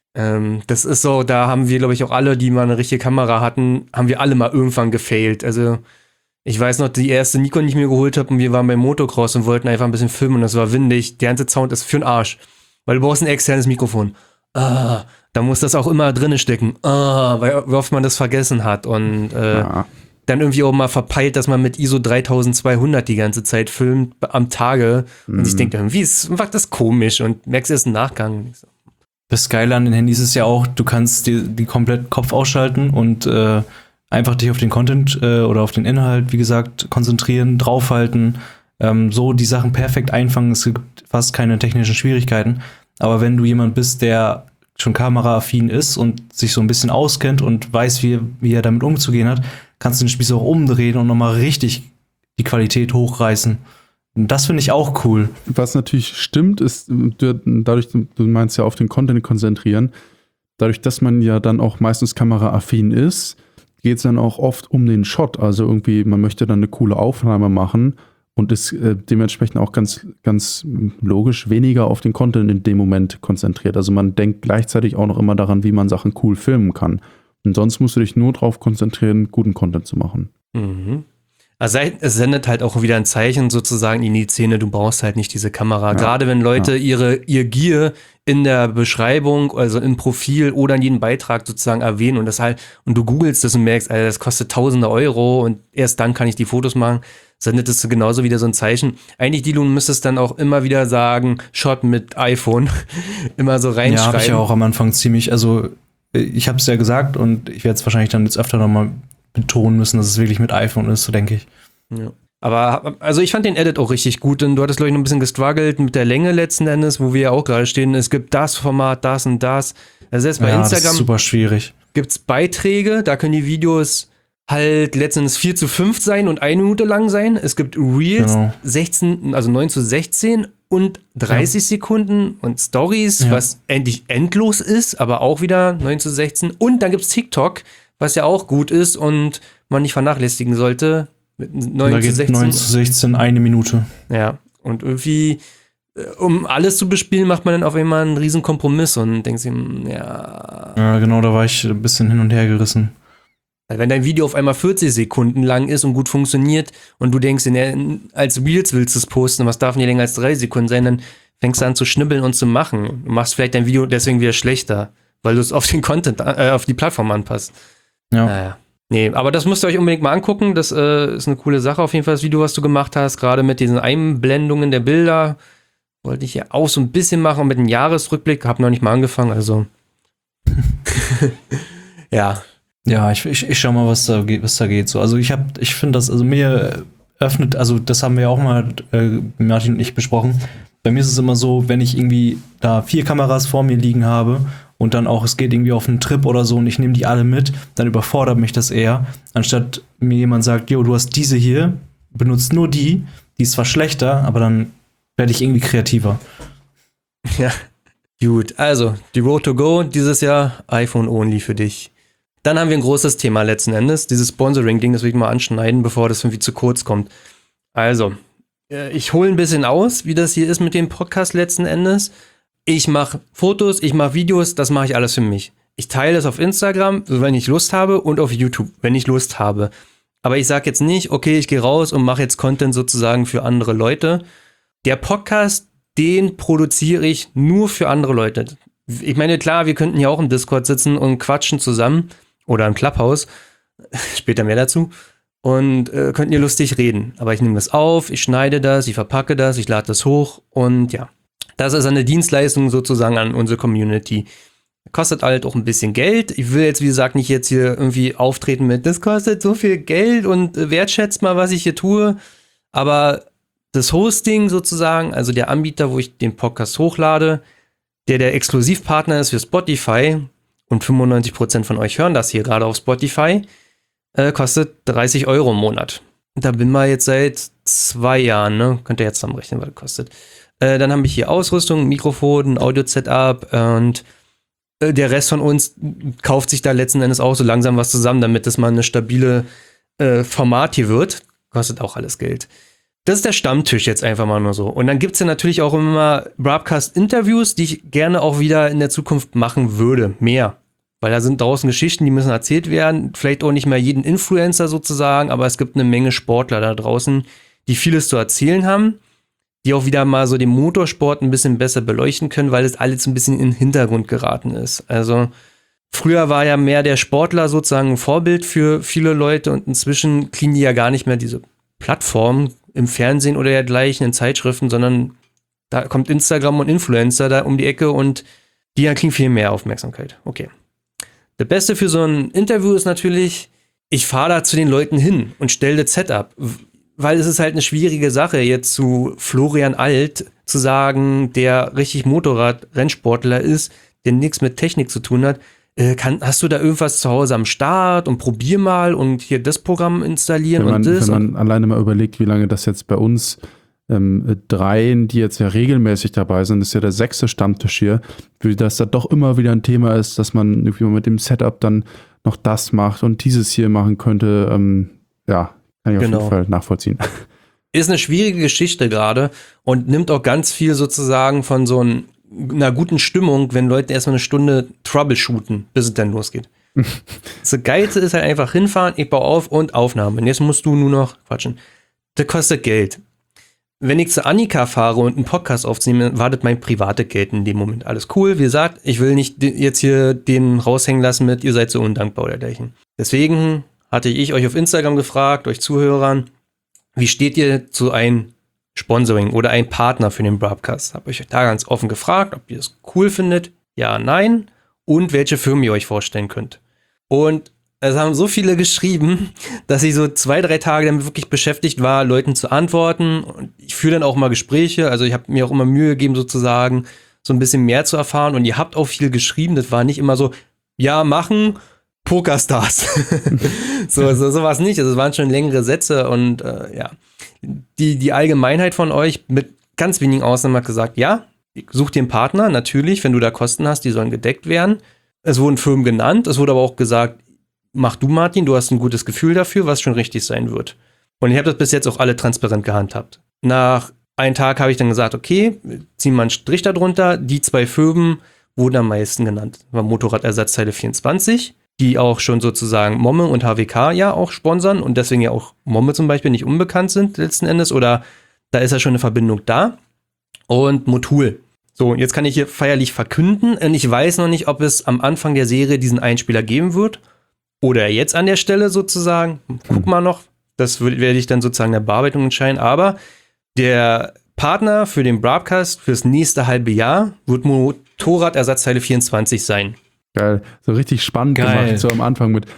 das ist so, da haben wir, glaube ich, auch alle, die mal eine richtige Kamera hatten, haben wir alle mal irgendwann gefailt. Also ich weiß noch, die erste Nikon, die ich mir geholt habe, und wir waren beim Motocross und wollten einfach ein bisschen filmen und das war windig. Der ganze Sound ist für den Arsch, weil du brauchst ein externes Mikrofon. Da muss das auch immer drinne stecken. Weil wie oft man das vergessen hat und dann irgendwie auch mal verpeilt, dass man mit ISO 3200 die ganze Zeit filmt am Tage und ich denke, irgendwie ist das komisch und merkst erst im Nachgang. Das Geile an den Handys ist ja auch, du kannst die komplett Kopf ausschalten und einfach dich auf den Content oder auf den Inhalt, wie gesagt, konzentrieren, draufhalten, so die Sachen perfekt einfangen. Es gibt fast keine technischen Schwierigkeiten. Aber wenn du jemand bist, der schon kameraaffin ist und sich so ein bisschen auskennt und weiß, wie er damit umzugehen hat, kannst du den Spieß auch umdrehen und nochmal richtig die Qualität hochreißen. Und das finde ich auch cool. Was natürlich stimmt, ist, dadurch, du meinst ja auf den Content konzentrieren, dadurch, dass man ja dann auch meistens kameraaffin ist, geht es dann auch oft um den Shot. Also irgendwie, man möchte dann eine coole Aufnahme machen und ist dementsprechend auch ganz, ganz logisch weniger auf den Content in dem Moment konzentriert. Also man denkt gleichzeitig auch noch immer daran, wie man Sachen cool filmen kann. Und sonst musst du dich nur darauf konzentrieren, guten Content zu machen. Mhm. Also es sendet halt auch wieder ein Zeichen sozusagen in die Szene, du brauchst halt nicht diese Kamera. Gerade wenn Leute ihr Gear in der Beschreibung, also im Profil oder in jedem Beitrag sozusagen erwähnen und du googelst das und merkst, Alter, das kostet tausende Euro und erst dann kann ich die Fotos machen, sendet es genauso wieder so ein Zeichen. Eigentlich, du müsstest dann auch immer wieder sagen, Shot mit iPhone, immer so reinschreiben. Ja, habe ich ja auch am Anfang ziemlich, also ich habe es ja gesagt und ich werde es wahrscheinlich dann jetzt öfter nochmal betonen müssen, dass es wirklich mit iPhone ist, so denke ich. Ja. Aber also ich fand den Edit auch richtig gut, denn du hattest, glaube ich, noch ein bisschen gestruggelt mit der Länge letzten Endes, wo wir ja auch gerade stehen. Es gibt das Format, das und das. Also selbst bei Instagram das ist super schwierig. Gibt es Beiträge, da können die Videos halt letztendlich 4:5 sein und 1 Minute lang sein. Es gibt Reels, 9:16 und 30 Sekunden und Stories, was endlich endlos ist, aber auch wieder 9:16. Und dann gibt es TikTok, was ja auch gut ist und man nicht vernachlässigen sollte. Mit 9:16. 9:16, 1 Minute. Ja, und irgendwie um alles zu bespielen, macht man dann auf einmal einen riesen Kompromiss und denkt sich, ja. Ja, genau, da war ich ein bisschen hin und her gerissen. Wenn dein Video auf einmal 40 Sekunden lang ist und gut funktioniert und du denkst, als Reels willst du es posten, was darf nicht länger als 3 Sekunden sein, dann fängst du an zu schnibbeln und zu machen. Du machst vielleicht dein Video deswegen wieder schlechter, weil du es auf den Content, auf die Plattform anpasst. Ja. Naja. Nee, aber das müsst ihr euch unbedingt mal angucken. Das ist eine coole Sache auf jeden Fall, das Video, was du gemacht hast, gerade mit diesen Einblendungen der Bilder. Wollte ich ja auch so ein bisschen machen mit einem Jahresrückblick, hab noch nicht mal angefangen, also. Ja. Ja, ich schau mal, was da geht. So, also ich finde das, also mir öffnet, also das haben wir ja auch mal, Martin und ich besprochen. Bei mir ist es immer so, wenn ich irgendwie da 4 Kameras vor mir liegen habe und dann auch, es geht irgendwie auf einen Trip oder so und ich nehme die alle mit, dann überfordert mich das eher, anstatt mir jemand sagt, jo, du hast diese hier, benutzt nur die ist zwar schlechter, aber dann werde ich irgendwie kreativer. Ja, gut. Also, die Road to Go dieses Jahr, iPhone only für dich. Dann haben wir ein großes Thema letzten Endes, dieses Sponsoring-Ding, das will ich mal anschneiden, bevor das irgendwie zu kurz kommt. Also, ich hole ein bisschen aus, wie das hier ist mit dem Podcast letzten Endes. Ich mache Fotos, ich mache Videos, das mache ich alles für mich. Ich teile es auf Instagram, wenn ich Lust habe, und auf YouTube, wenn ich Lust habe. Aber ich sage jetzt nicht, okay, ich gehe raus und mache jetzt Content sozusagen für andere Leute. Der Podcast, den produziere ich nur für andere Leute. Ich meine, klar, wir könnten hier auch im Discord sitzen und quatschen zusammen oder im Clubhouse, später mehr dazu, und könnten hier lustig reden. Aber ich nehme das auf, ich schneide das, ich verpacke das, ich lade das hoch und ja, das ist eine Dienstleistung sozusagen an unsere Community. Kostet halt auch ein bisschen Geld. Ich will jetzt, wie gesagt, nicht jetzt hier irgendwie auftreten mit, das kostet so viel Geld und wertschätzt mal, was ich hier tue, aber das Hosting sozusagen, also der Anbieter, wo ich den Podcast hochlade, der Exklusivpartner ist für Spotify und 95% von euch hören das hier gerade auf Spotify, kostet 30 € im Monat. Da bin wir jetzt seit 2 Jahren, ne? Könnt ihr jetzt zusammenrechnen, was das kostet. Dann habe ich hier Ausrüstung, Mikrofon, Audio-Setup und der Rest von uns kauft sich da letzten Endes auch so langsam was zusammen, damit das mal eine stabile Format hier wird. Kostet auch alles Geld. Das ist der Stammtisch jetzt einfach mal nur so. Und dann gibt es ja natürlich auch immer Broadcast-Interviews, die ich gerne auch wieder in der Zukunft machen würde. Mehr. Weil da sind draußen Geschichten, die müssen erzählt werden. Vielleicht auch nicht mehr jeden Influencer sozusagen, aber es gibt eine Menge Sportler da draußen, die vieles zu erzählen haben, die auch wieder mal so den Motorsport ein bisschen besser beleuchten können, weil das alles ein bisschen in den Hintergrund geraten ist. Also früher war ja mehr der Sportler sozusagen ein Vorbild für viele Leute und inzwischen kriegen die ja gar nicht mehr diese Plattform im Fernsehen oder dergleichen in Zeitschriften, sondern da kommt Instagram und Influencer da um die Ecke und die kriegen viel mehr Aufmerksamkeit. Okay. Das Beste für so ein Interview ist natürlich, ich fahre da zu den Leuten hin und stelle das Setup, weil es ist halt eine schwierige Sache, jetzt zu Florian Alt zu sagen, der richtig Motorrad-Rennsportler ist, der nichts mit Technik zu tun hat. Hast du da irgendwas zu Hause am Start und probier mal und hier das Programm installieren Wenn man alleine mal überlegt, wie lange das jetzt bei uns dreien, die jetzt ja regelmäßig dabei sind, ist ja der 6. Stammtisch hier, wie das da doch immer wieder ein Thema ist, dass man irgendwie mit dem Setup dann noch das macht und dieses hier machen könnte. Ja, kann ich auf jeden Fall nachvollziehen. Ist eine schwierige Geschichte gerade und nimmt auch ganz viel sozusagen von so einer guten Stimmung, wenn Leute erstmal eine Stunde troubleshooten, bis es dann losgeht. Das Geilste ist halt einfach hinfahren, ich baue auf und Aufnahme. Und jetzt musst du nur noch quatschen. Das kostet Geld. Wenn ich zu Annika fahre und einen Podcast aufnehme, wartet mein privates Geld in dem Moment. Alles cool, wie gesagt, ich will nicht jetzt hier den raushängen lassen mit, ihr seid so undankbar oder dergleichen. Deswegen hatte ich euch auf Instagram gefragt, euch Zuhörern, wie steht ihr zu einem Sponsoring oder einem Partner für den Broadcast? Habe ich euch da ganz offen gefragt, ob ihr es cool findet, ja, nein, und welche Firmen ihr euch vorstellen könnt. Und es haben so viele geschrieben, dass ich so 2-3 Tage damit wirklich beschäftigt war, Leuten zu antworten. Und ich führe dann auch mal Gespräche, also ich habe mir auch immer Mühe gegeben, sozusagen so ein bisschen mehr zu erfahren. Und ihr habt auch viel geschrieben, das war nicht immer so, ja, machen, Pokerstars. so war es nicht, also es waren schon längere Sätze und ja. Die Allgemeinheit von euch mit ganz wenigen Ausnahmen hat gesagt, ja, such dir einen Partner, natürlich, wenn du da Kosten hast, die sollen gedeckt werden. Es wurden Firmen genannt, es wurde aber auch gesagt, mach du, Martin, du hast ein gutes Gefühl dafür, was schon richtig sein wird. Und ich habe das bis jetzt auch alle transparent gehandhabt. Nach einen Tag habe ich dann gesagt, okay, ziehen wir einen Strich darunter. Die 2 Firmen wurden am meisten genannt. Das war Motorradersatzteile 24, die auch schon sozusagen Momme und HWK ja auch sponsern und deswegen ja auch Momme zum Beispiel nicht unbekannt sind letzten Endes oder da ist ja schon eine Verbindung da. Und Motul. So, jetzt kann ich hier feierlich verkünden und ich weiß noch nicht, ob es am Anfang der Serie diesen Einspieler geben wird oder jetzt an der Stelle sozusagen. Guck mal noch, das werde ich dann sozusagen in der Bearbeitung entscheiden, aber der Partner für den Broadcast fürs nächste halbe Jahr wird Motorradersatzteile 24 sein. Geil, so richtig spannend gemacht, so am Anfang mit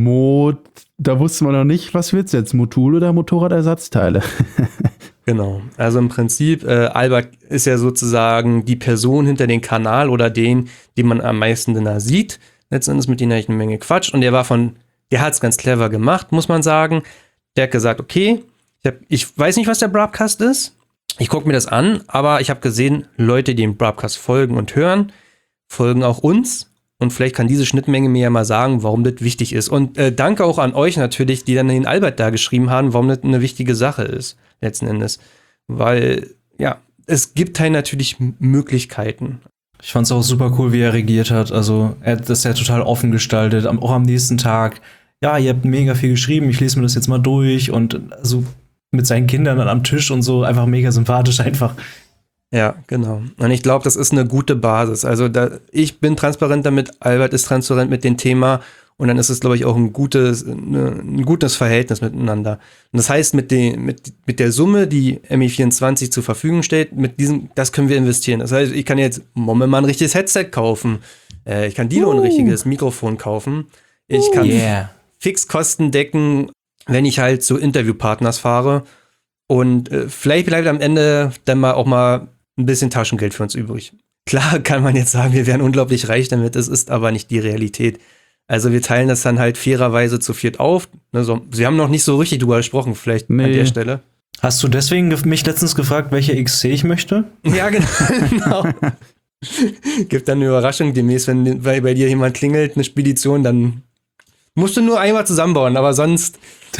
da wusste man noch nicht, was wird's jetzt, Motul oder Motorradersatzteile? Genau, also im Prinzip, Albert ist ja sozusagen die Person hinter dem Kanal oder den man am meisten da sieht. Letzten Endes mit denen habe ich eine Menge Quatsch und der hat es ganz clever gemacht, muss man sagen. Der hat gesagt, okay, ich weiß nicht, was der Broadcast ist, ich gucke mir das an, aber ich habe gesehen, Leute, die dem Broadcast folgen und hören, folgen auch uns. Und vielleicht kann diese Schnittmenge mir ja mal sagen, warum das wichtig ist. Und danke auch an euch natürlich, die dann den Albert da geschrieben haben, warum das eine wichtige Sache ist, letzten Endes. Weil, ja, es gibt halt natürlich Möglichkeiten. Ich fand es auch super cool, wie er reagiert hat. Also, er hat das ja total offen gestaltet, auch am nächsten Tag. Ja, ihr habt mega viel geschrieben, ich lese mir das jetzt mal durch. Und so mit seinen Kindern dann am Tisch und so, einfach mega sympathisch einfach. Ja, genau. Und ich glaube, das ist eine gute Basis. Also ich bin transparent damit, Albert ist transparent mit dem Thema und dann ist es, glaube ich, auch ein gutes Verhältnis miteinander. Und das heißt, mit der Summe, die ME24 zur Verfügung stellt, das können wir investieren. Das heißt, ich kann jetzt Momme mal ein richtiges Headset kaufen. Ich kann Dilo ein richtiges Mikrofon kaufen. Ich kann Fixkosten decken, wenn ich halt zu Interviewpartners fahre. Und vielleicht bleibt am Ende dann auch mal ein bisschen Taschengeld für uns übrig. Klar kann man jetzt sagen, wir wären unglaublich reich damit, es ist aber nicht die Realität. Also wir teilen das dann halt fairerweise zu viert auf. Also, wir haben noch nicht so richtig drüber gesprochen, vielleicht an der Stelle. Hast du deswegen mich letztens gefragt, welche XC ich möchte? Ja, genau. Gibt dann eine Überraschung demnächst, wenn bei dir jemand klingelt, eine Spedition, dann musst du nur einmal zusammenbauen, aber sonst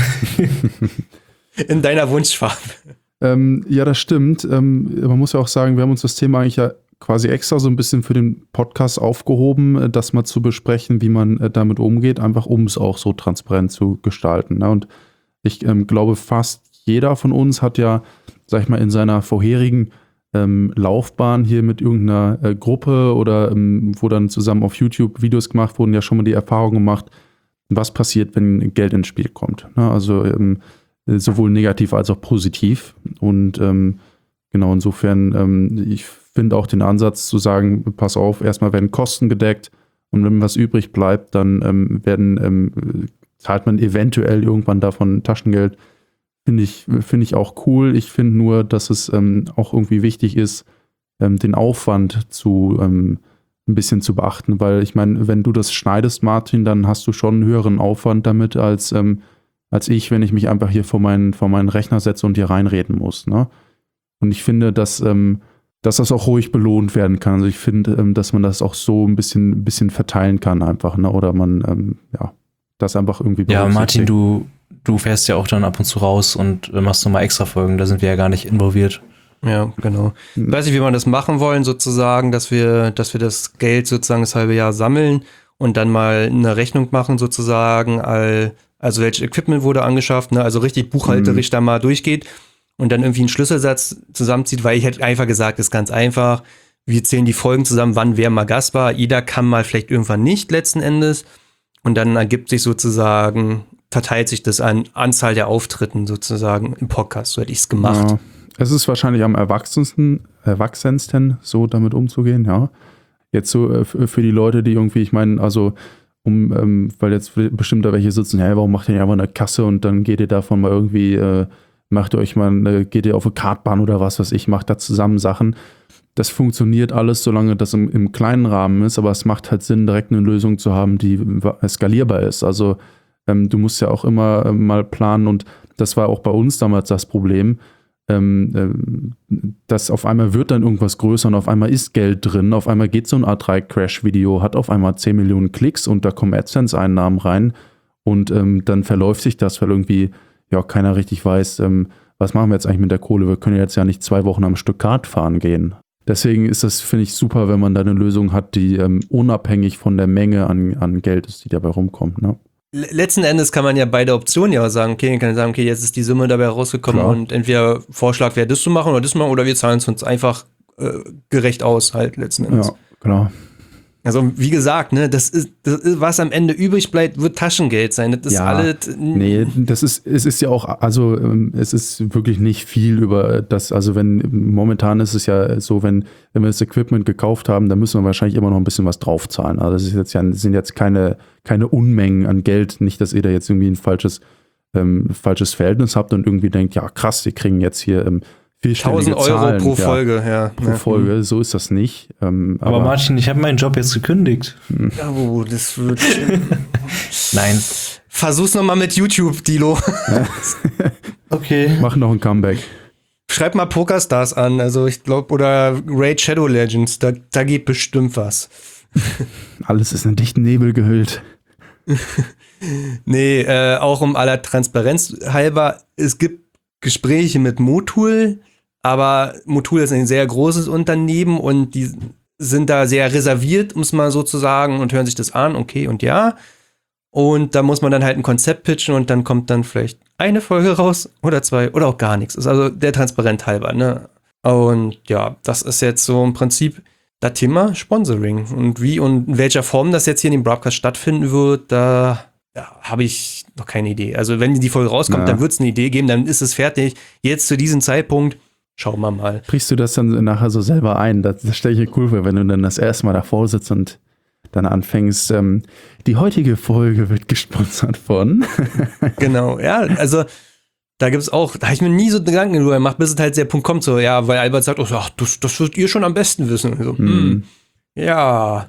in deiner Wunschfarbe. Ja, das stimmt. Man muss ja auch sagen, wir haben uns das Thema eigentlich ja quasi extra so ein bisschen für den Podcast aufgehoben, das mal zu besprechen, wie man damit umgeht, einfach um es auch so transparent zu gestalten. Ne? Und ich glaube, fast jeder von uns hat ja, sag ich mal, in seiner vorherigen Laufbahn hier mit irgendeiner Gruppe oder wo dann zusammen auf YouTube Videos gemacht wurden, ja schon mal die Erfahrung gemacht, was passiert, wenn Geld ins Spiel kommt. Ne? Also sowohl negativ als auch positiv. Und genau, insofern, ich finde auch den Ansatz zu sagen, pass auf, erstmal werden Kosten gedeckt und wenn was übrig bleibt, dann zahlt man eventuell irgendwann davon Taschengeld. Finde ich auch cool. Ich finde nur, dass es auch irgendwie wichtig ist, den Aufwand ein bisschen zu beachten, weil ich meine, wenn du das schneidest, Martin, dann hast du schon einen höheren Aufwand damit als ich, wenn ich mich einfach hier vor meinen Rechner setze und hier reinreden muss. Ne? Und ich finde, dass das auch ruhig belohnt werden kann. Also ich finde, dass man das auch so ein bisschen verteilen kann einfach. Ne? Oder man, das einfach irgendwie Ja, Martin, du fährst ja auch dann ab und zu raus und machst nochmal extra Folgen. Da sind wir ja gar nicht involviert. Ja, genau. Ich weiß nicht, wie wir das machen wollen, sozusagen, dass wir das Geld sozusagen das halbe Jahr sammeln und dann mal eine Rechnung machen, sozusagen, also welches Equipment wurde angeschafft, ne? Also richtig buchhalterisch da mal durchgeht und dann irgendwie einen Schlüsselsatz zusammenzieht, weil ich hätte einfach gesagt, das ist ganz einfach. Wir zählen die Folgen zusammen, wann wer mal Gast war. Jeder kann mal vielleicht irgendwann nicht letzten Endes. Und dann ergibt sich sozusagen, verteilt sich das an Anzahl der Auftritten sozusagen im Podcast. So hätte ich es gemacht. Ja, es ist wahrscheinlich am erwachsensten, so damit umzugehen, ja. Jetzt so für die Leute, die irgendwie, ich meine, also weil jetzt bestimmt da welche sitzen, hey, warum macht ihr nicht einfach eine Kasse und dann geht ihr davon mal irgendwie, geht ihr auf eine Kartbahn oder was weiß ich, macht da zusammen Sachen. Das funktioniert alles, solange das im kleinen Rahmen ist, aber es macht halt Sinn, direkt eine Lösung zu haben, die skalierbar ist. Also du musst ja auch immer mal planen und das war auch bei uns damals das Problem, dass auf einmal wird dann irgendwas größer und auf einmal ist Geld drin, auf einmal geht so ein A3-Crash-Video, hat auf einmal 10 Millionen Klicks und da kommen AdSense-Einnahmen rein und dann verläuft sich das, weil irgendwie ja keiner richtig weiß, was machen wir jetzt eigentlich mit der Kohle? Wir können jetzt ja nicht 2 Wochen am Stück Kart fahren gehen. Deswegen ist das, finde ich, super, wenn man da eine Lösung hat, die unabhängig von der Menge an Geld ist, die dabei rumkommt. Ne? Letzten Endes kann man ja beide Optionen ja sagen. Okay, man kann sagen, okay, jetzt ist die Summe dabei rausgekommen und entweder Vorschlag wäre das zu machen oder das zu machen oder wir zahlen es uns einfach gerecht aus halt letzten Endes. Ja, genau. Also wie gesagt, ne, das ist, was am Ende übrig bleibt, wird Taschengeld sein. Das ist alles. Nee, es ist ja auch, also es ist wirklich nicht viel über das, also momentan ist es ja so, wenn wir das Equipment gekauft haben, dann müssen wir wahrscheinlich immer noch ein bisschen was draufzahlen. Also es ist jetzt sind jetzt keine Unmengen an Geld, nicht, dass ihr da jetzt irgendwie ein falsches Verhältnis habt und irgendwie denkt, ja krass, die kriegen jetzt hier 1.000 Euro pro Folge, ja. Pro Folge, so ist das nicht. Aber Martin, ich habe meinen Job jetzt gekündigt. Oh, das wird. Nein. Versuch's nochmal mit YouTube, Dilo. Okay. Mach noch ein Comeback. Schreib mal PokerStars an, also ich glaube, oder Raid Shadow Legends, da geht bestimmt was. Alles ist in dichten Nebel gehüllt. Nee, auch um aller Transparenz halber, es gibt Gespräche mit Motul, aber Motul ist ein sehr großes Unternehmen und die sind da sehr reserviert, um es mal so zu sagen, und hören sich das an, okay und ja. Und da muss man dann halt ein Konzept pitchen und dann kommt dann vielleicht eine Folge raus oder 2 oder auch gar nichts. Ist also der Transparenz halber, ne? Und ja, das ist jetzt so im Prinzip das Thema Sponsoring. Und wie und in welcher Form das jetzt hier in dem Broadcast stattfinden wird, da habe ich noch keine Idee. Also wenn die Folge rauskommt, dann wird es eine Idee geben, dann ist es fertig. Jetzt zu diesem Zeitpunkt, schauen wir mal. Brichst du das dann nachher so selber ein? Das stelle ich mir cool vor, wenn du dann das erste Mal davor sitzt und dann anfängst, die heutige Folge wird gesponsert von. Genau, ja, also da gibt's auch, da habe ich mir nie so Gedanken drüber gemacht, bis es halt der Punkt kommt, so, ja, weil Albert sagt, oh, ach, das würdet ihr schon am besten wissen. So, ja,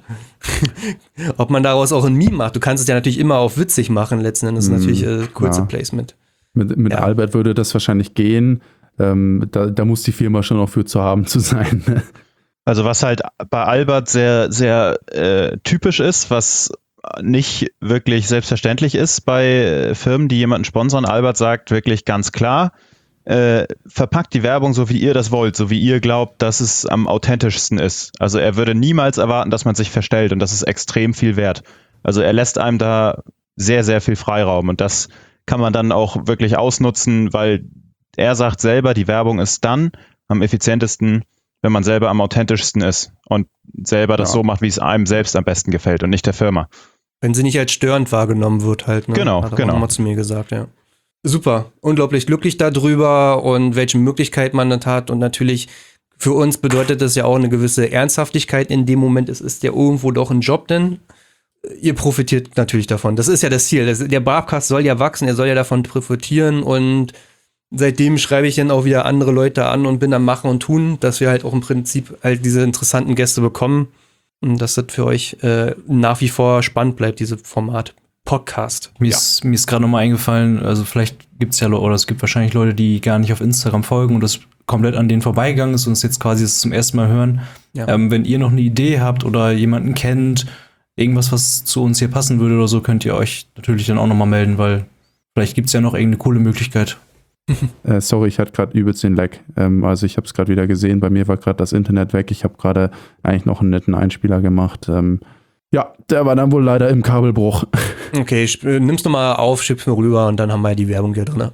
ob man daraus auch ein Meme macht. Du kannst es ja natürlich immer auf witzig machen, letzten Endes natürlich kurze Placement. Mit Albert würde das wahrscheinlich gehen. Da muss die Firma schon auch für zu haben zu sein. Also was halt bei Albert sehr, sehr typisch ist, was nicht wirklich selbstverständlich ist bei Firmen, die jemanden sponsern. Albert sagt wirklich ganz klar, verpackt die Werbung so, wie ihr das wollt, so wie ihr glaubt, dass es am authentischsten ist. Also er würde niemals erwarten, dass man sich verstellt und das ist extrem viel wert. Also er lässt einem da sehr, sehr viel Freiraum und das kann man dann auch wirklich ausnutzen, weil er sagt selber, die Werbung ist dann am effizientesten, wenn man selber am authentischsten ist und selber das so macht, wie es einem selbst am besten gefällt und nicht der Firma. Wenn sie nicht als störend wahrgenommen wird halt. Ne? Genau, hat er auch mal zu mir gesagt, ja. Super, unglaublich glücklich darüber und welche Möglichkeit man das hat und natürlich für uns bedeutet das ja auch eine gewisse Ernsthaftigkeit in dem Moment. Es ist ja irgendwo doch ein Job, denn ihr profitiert natürlich davon. Das ist ja das Ziel. Der Barbcast soll ja wachsen, er soll ja davon profitieren und seitdem schreibe ich dann auch wieder andere Leute an und bin am Machen und Tun, dass wir halt auch im Prinzip halt diese interessanten Gäste bekommen und dass das für euch nach wie vor spannend bleibt, dieses Format. Podcast. Mir ist gerade nochmal eingefallen, also vielleicht gibt es ja, oder es gibt wahrscheinlich Leute, die gar nicht auf Instagram folgen und das komplett an denen vorbeigegangen ist und es jetzt quasi zum ersten Mal hören. Ja. Wenn ihr noch eine Idee habt oder jemanden kennt, irgendwas, was zu uns hier passen würde oder so, könnt ihr euch natürlich dann auch nochmal melden, weil vielleicht gibt es ja noch irgendeine coole Möglichkeit. Sorry, ich hatte gerade übelst den Lag. Also ich habe es gerade wieder gesehen, bei mir war gerade das Internet weg. Ich habe gerade eigentlich noch einen netten Einspieler gemacht. Ja, der war dann wohl leider im Kabelbruch. Okay, nimm's nochmal auf, schieb's mir rüber und dann haben wir die Werbung hier drin.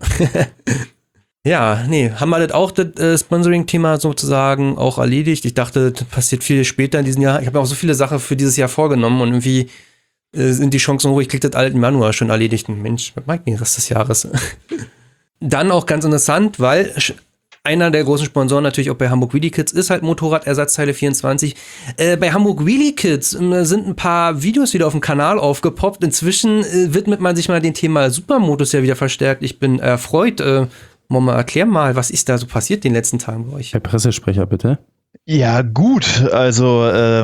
Ja, nee, haben wir das auch, das Sponsoring-Thema sozusagen auch erledigt. Ich dachte, das passiert viel später in diesem Jahr. Ich habe mir auch so viele Sachen für dieses Jahr vorgenommen und irgendwie sind die Chancen hoch, ich krieg das alt im Januar schon erledigt. Mensch, was meint den Rest des Jahres? Dann auch ganz interessant, weil einer der großen Sponsoren natürlich auch bei Hamburg Wheelie Kids ist halt Motorradersatzteile 24. Bei Hamburg Wheelie Kids sind ein paar Videos wieder auf dem Kanal aufgepoppt. Inzwischen widmet man sich mal dem Thema Supermotos ja wieder verstärkt. Ich bin erfreut. Mama, erklär mal, was ist da so passiert den letzten Tagen bei euch? Herr Pressesprecher, bitte. Ja, gut. Also,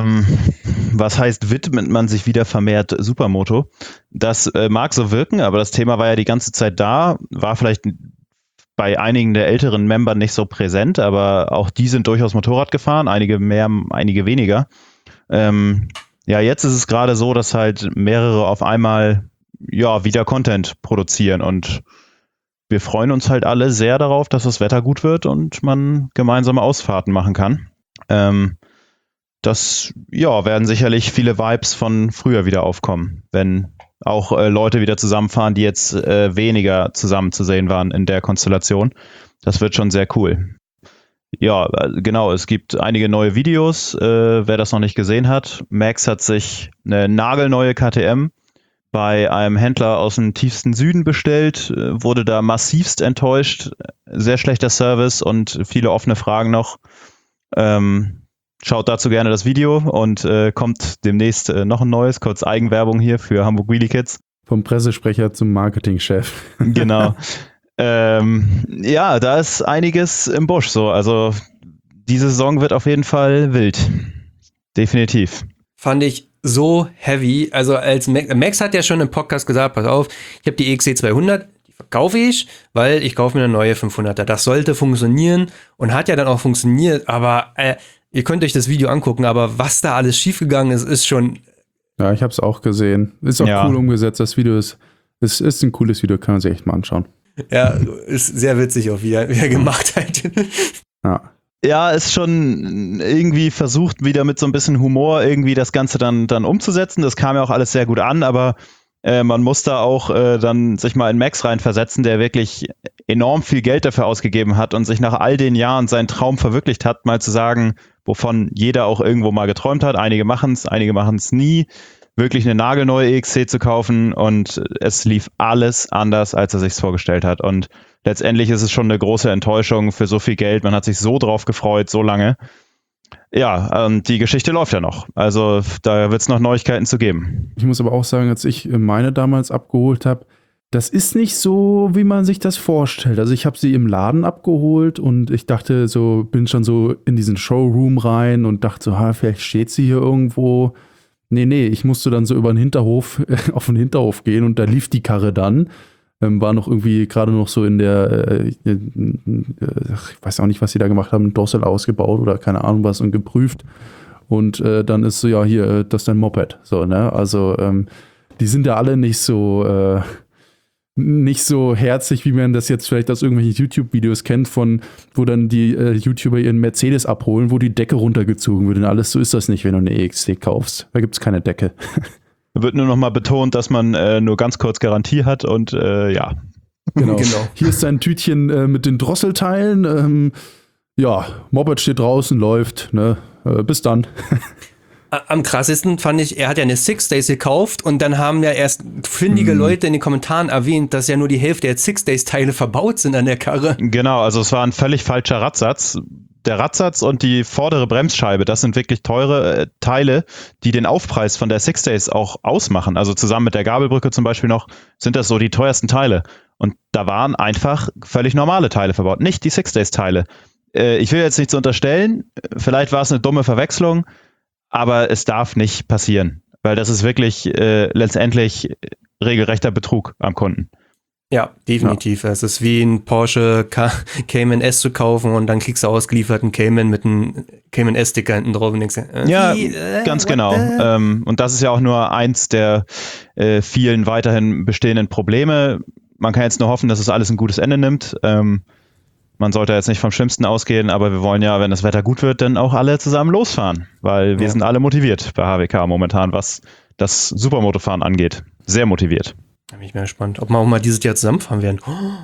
was heißt, widmet man sich wieder vermehrt Supermoto? Das mag so wirken, aber das Thema war ja die ganze Zeit da, war vielleicht bei einigen der älteren Member nicht so präsent, aber auch die sind durchaus Motorrad gefahren, einige mehr, einige weniger. Ja, jetzt ist es gerade so, dass halt mehrere auf einmal wieder Content produzieren und wir freuen uns halt alle sehr darauf, dass das Wetter gut wird und man gemeinsame Ausfahrten machen kann. Das werden sicherlich viele Vibes von früher wieder aufkommen, wenn auch Leute wieder zusammenfahren, die jetzt weniger zusammen zu sehen waren in der Konstellation. Das wird schon sehr cool. Ja, genau, es gibt einige neue Videos, wer das noch nicht gesehen hat. Max hat sich eine nagelneue KTM bei einem Händler aus dem tiefsten Süden bestellt, wurde da massivst enttäuscht, sehr schlechter Service und viele offene Fragen noch. Schaut dazu gerne das Video und kommt demnächst noch ein neues, kurz Eigenwerbung hier für Hamburg Wheelie Kids. Vom Pressesprecher zum Marketingchef. Genau. Da ist einiges im Busch so. Also diese Saison wird auf jeden Fall wild. Definitiv. Fand ich so heavy. Also als Max hat ja schon im Podcast gesagt, pass auf, ich habe die EXC 200, die verkaufe ich, weil ich kaufe mir eine neue 500er. Das sollte funktionieren und hat ja dann auch funktioniert, aber ihr könnt euch das Video angucken, aber was da alles schiefgegangen ist, ist schon... Ja, ich habe es auch gesehen. Ist auch cool umgesetzt. Das Video ist ein cooles Video, kann man sich echt mal anschauen. Ja, ist sehr witzig auch, wie er gemacht hat. Ja, ist schon irgendwie versucht, wieder mit so ein bisschen Humor irgendwie das Ganze dann umzusetzen. Das kam ja auch alles sehr gut an, aber man muss da auch dann sich mal in Max reinversetzen, der wirklich enorm viel Geld dafür ausgegeben hat und sich nach all den Jahren seinen Traum verwirklicht hat, mal zu sagen, wovon jeder auch irgendwo mal geträumt hat. Einige machen es nie. Wirklich eine nagelneue EXC zu kaufen und es lief alles anders, als er sich vorgestellt hat. Und letztendlich ist es schon eine große Enttäuschung für so viel Geld. Man hat sich so drauf gefreut, so lange. Ja, und die Geschichte läuft ja noch. Also da wird es noch Neuigkeiten zu geben. Ich muss aber auch sagen, als ich meine damals abgeholt habe, das ist nicht so, wie man sich das vorstellt. Also ich habe sie im Laden abgeholt und ich dachte so, bin schon so in diesen Showroom rein und dachte so, vielleicht steht sie hier irgendwo. Nee, ich musste dann so über den Hinterhof, auf den Hinterhof gehen und da lief die Karre dann. War noch irgendwie gerade noch so in der, ich weiß auch nicht, was sie da gemacht haben, Dossel ausgebaut oder keine Ahnung was und geprüft. Und dann ist so, ja, hier, das ist dein Moped. So, ne? Also, die sind ja alle nicht so herzlich, wie man das jetzt vielleicht aus irgendwelchen YouTube-Videos kennt, wo dann die YouTuber ihren Mercedes abholen, wo die Decke runtergezogen wird und alles. So ist das nicht, wenn du eine EXC kaufst. Da gibt es keine Decke. Wird nur noch mal betont, dass man nur ganz kurz Garantie hat und ja. Genau. Hier ist ein Tütchen mit den Drosselteilen. Moped steht draußen, läuft. Ne? Bis dann. Am krassesten fand ich, er hat ja eine 6days gekauft und dann haben ja erst findige Leute in den Kommentaren erwähnt, dass ja nur die Hälfte der 6days-Teile verbaut sind an der Karre. Genau, also es war ein völlig falscher Radsatz. Der Radsatz und die vordere Bremsscheibe, das sind wirklich teure Teile, die den Aufpreis von der 6days auch ausmachen. Also zusammen mit der Gabelbrücke zum Beispiel noch, sind das so die teuersten Teile. Und da waren einfach völlig normale Teile verbaut, nicht die 6days-Teile. Ich will jetzt nichts unterstellen, vielleicht war es eine dumme Verwechslung, aber es darf nicht passieren, weil das ist wirklich letztendlich regelrechter Betrug am Kunden. Ja, definitiv. Ja. Es ist wie ein Porsche Cayman S zu kaufen und dann kriegst du ausgeliefert einen Cayman mit einem Cayman S-Sticker hinten drauf und denkst, ganz genau. Und das ist ja auch nur eins der vielen weiterhin bestehenden Probleme. Man kann jetzt nur hoffen, dass es alles ein gutes Ende nimmt. Man sollte jetzt nicht vom Schlimmsten ausgehen, aber wir wollen ja, wenn das Wetter gut wird, dann auch alle zusammen losfahren, weil wir sind alle motiviert bei HWK momentan, was das Supermotofahren angeht. Sehr motiviert. Da bin ich mal gespannt, ob wir auch mal dieses Jahr zusammenfahren werden.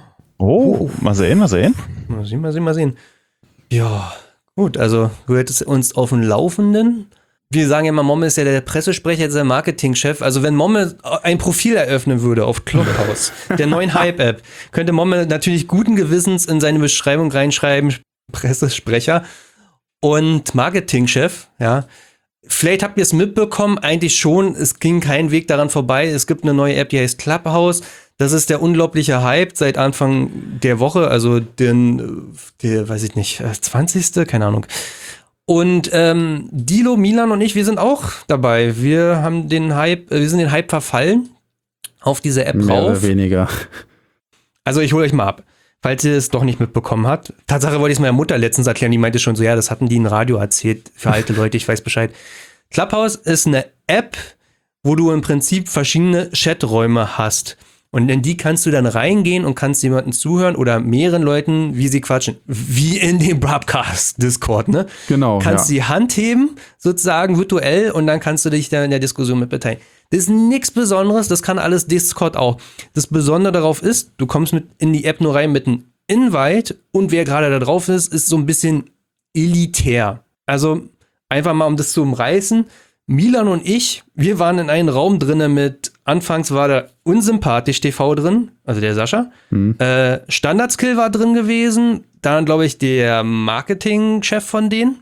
Mal sehen. Mal sehen. Ja, gut, also du hättest uns auf dem Laufenden. Wir sagen ja immer, Momme ist ja der Pressesprecher, jetzt der Marketingchef. Also wenn Momme ein Profil eröffnen würde auf Clubhouse, der neuen Hype-App, könnte Momme natürlich guten Gewissens in seine Beschreibung reinschreiben, Pressesprecher und Marketingchef, ja. Vielleicht habt ihr es mitbekommen, eigentlich schon, es ging kein Weg daran vorbei. Es gibt eine neue App, die heißt Clubhouse. Das ist der unglaubliche Hype seit Anfang der Woche, also der weiß ich nicht, 20. Keine Ahnung. Und Dilo, Milan und ich, wir sind auch dabei. Wir sind den Hype verfallen auf diese App mehr rauf. Mehr oder weniger. Also ich hole euch mal ab, falls ihr es doch nicht mitbekommen habt. Tatsache wollte ich es meiner Mutter letztens erklären, die meinte schon so, ja, das hatten die im Radio erzählt, für alte Leute, ich weiß Bescheid. Clubhouse ist eine App, wo du im Prinzip verschiedene Chaträume hast. Und in die kannst du dann reingehen und kannst jemandem zuhören oder mehreren Leuten, wie sie quatschen. Wie in dem Broadcast-Discord, ne? Genau. Kannst die Hand heben, sozusagen virtuell, und dann kannst du dich da in der Diskussion mit beteiligen. Das ist nichts Besonderes, das kann alles Discord auch. Das Besondere darauf ist, du kommst mit in die App nur rein mit einem Invite und wer gerade da drauf ist so ein bisschen elitär. Also einfach mal, um das zu umreißen, Milan und ich, wir waren in einem Raum drinne mit, anfangs war da Unsympathisch TV drin, also der Sascha. Standardskill war drin gewesen, dann glaube ich der Marketingchef von denen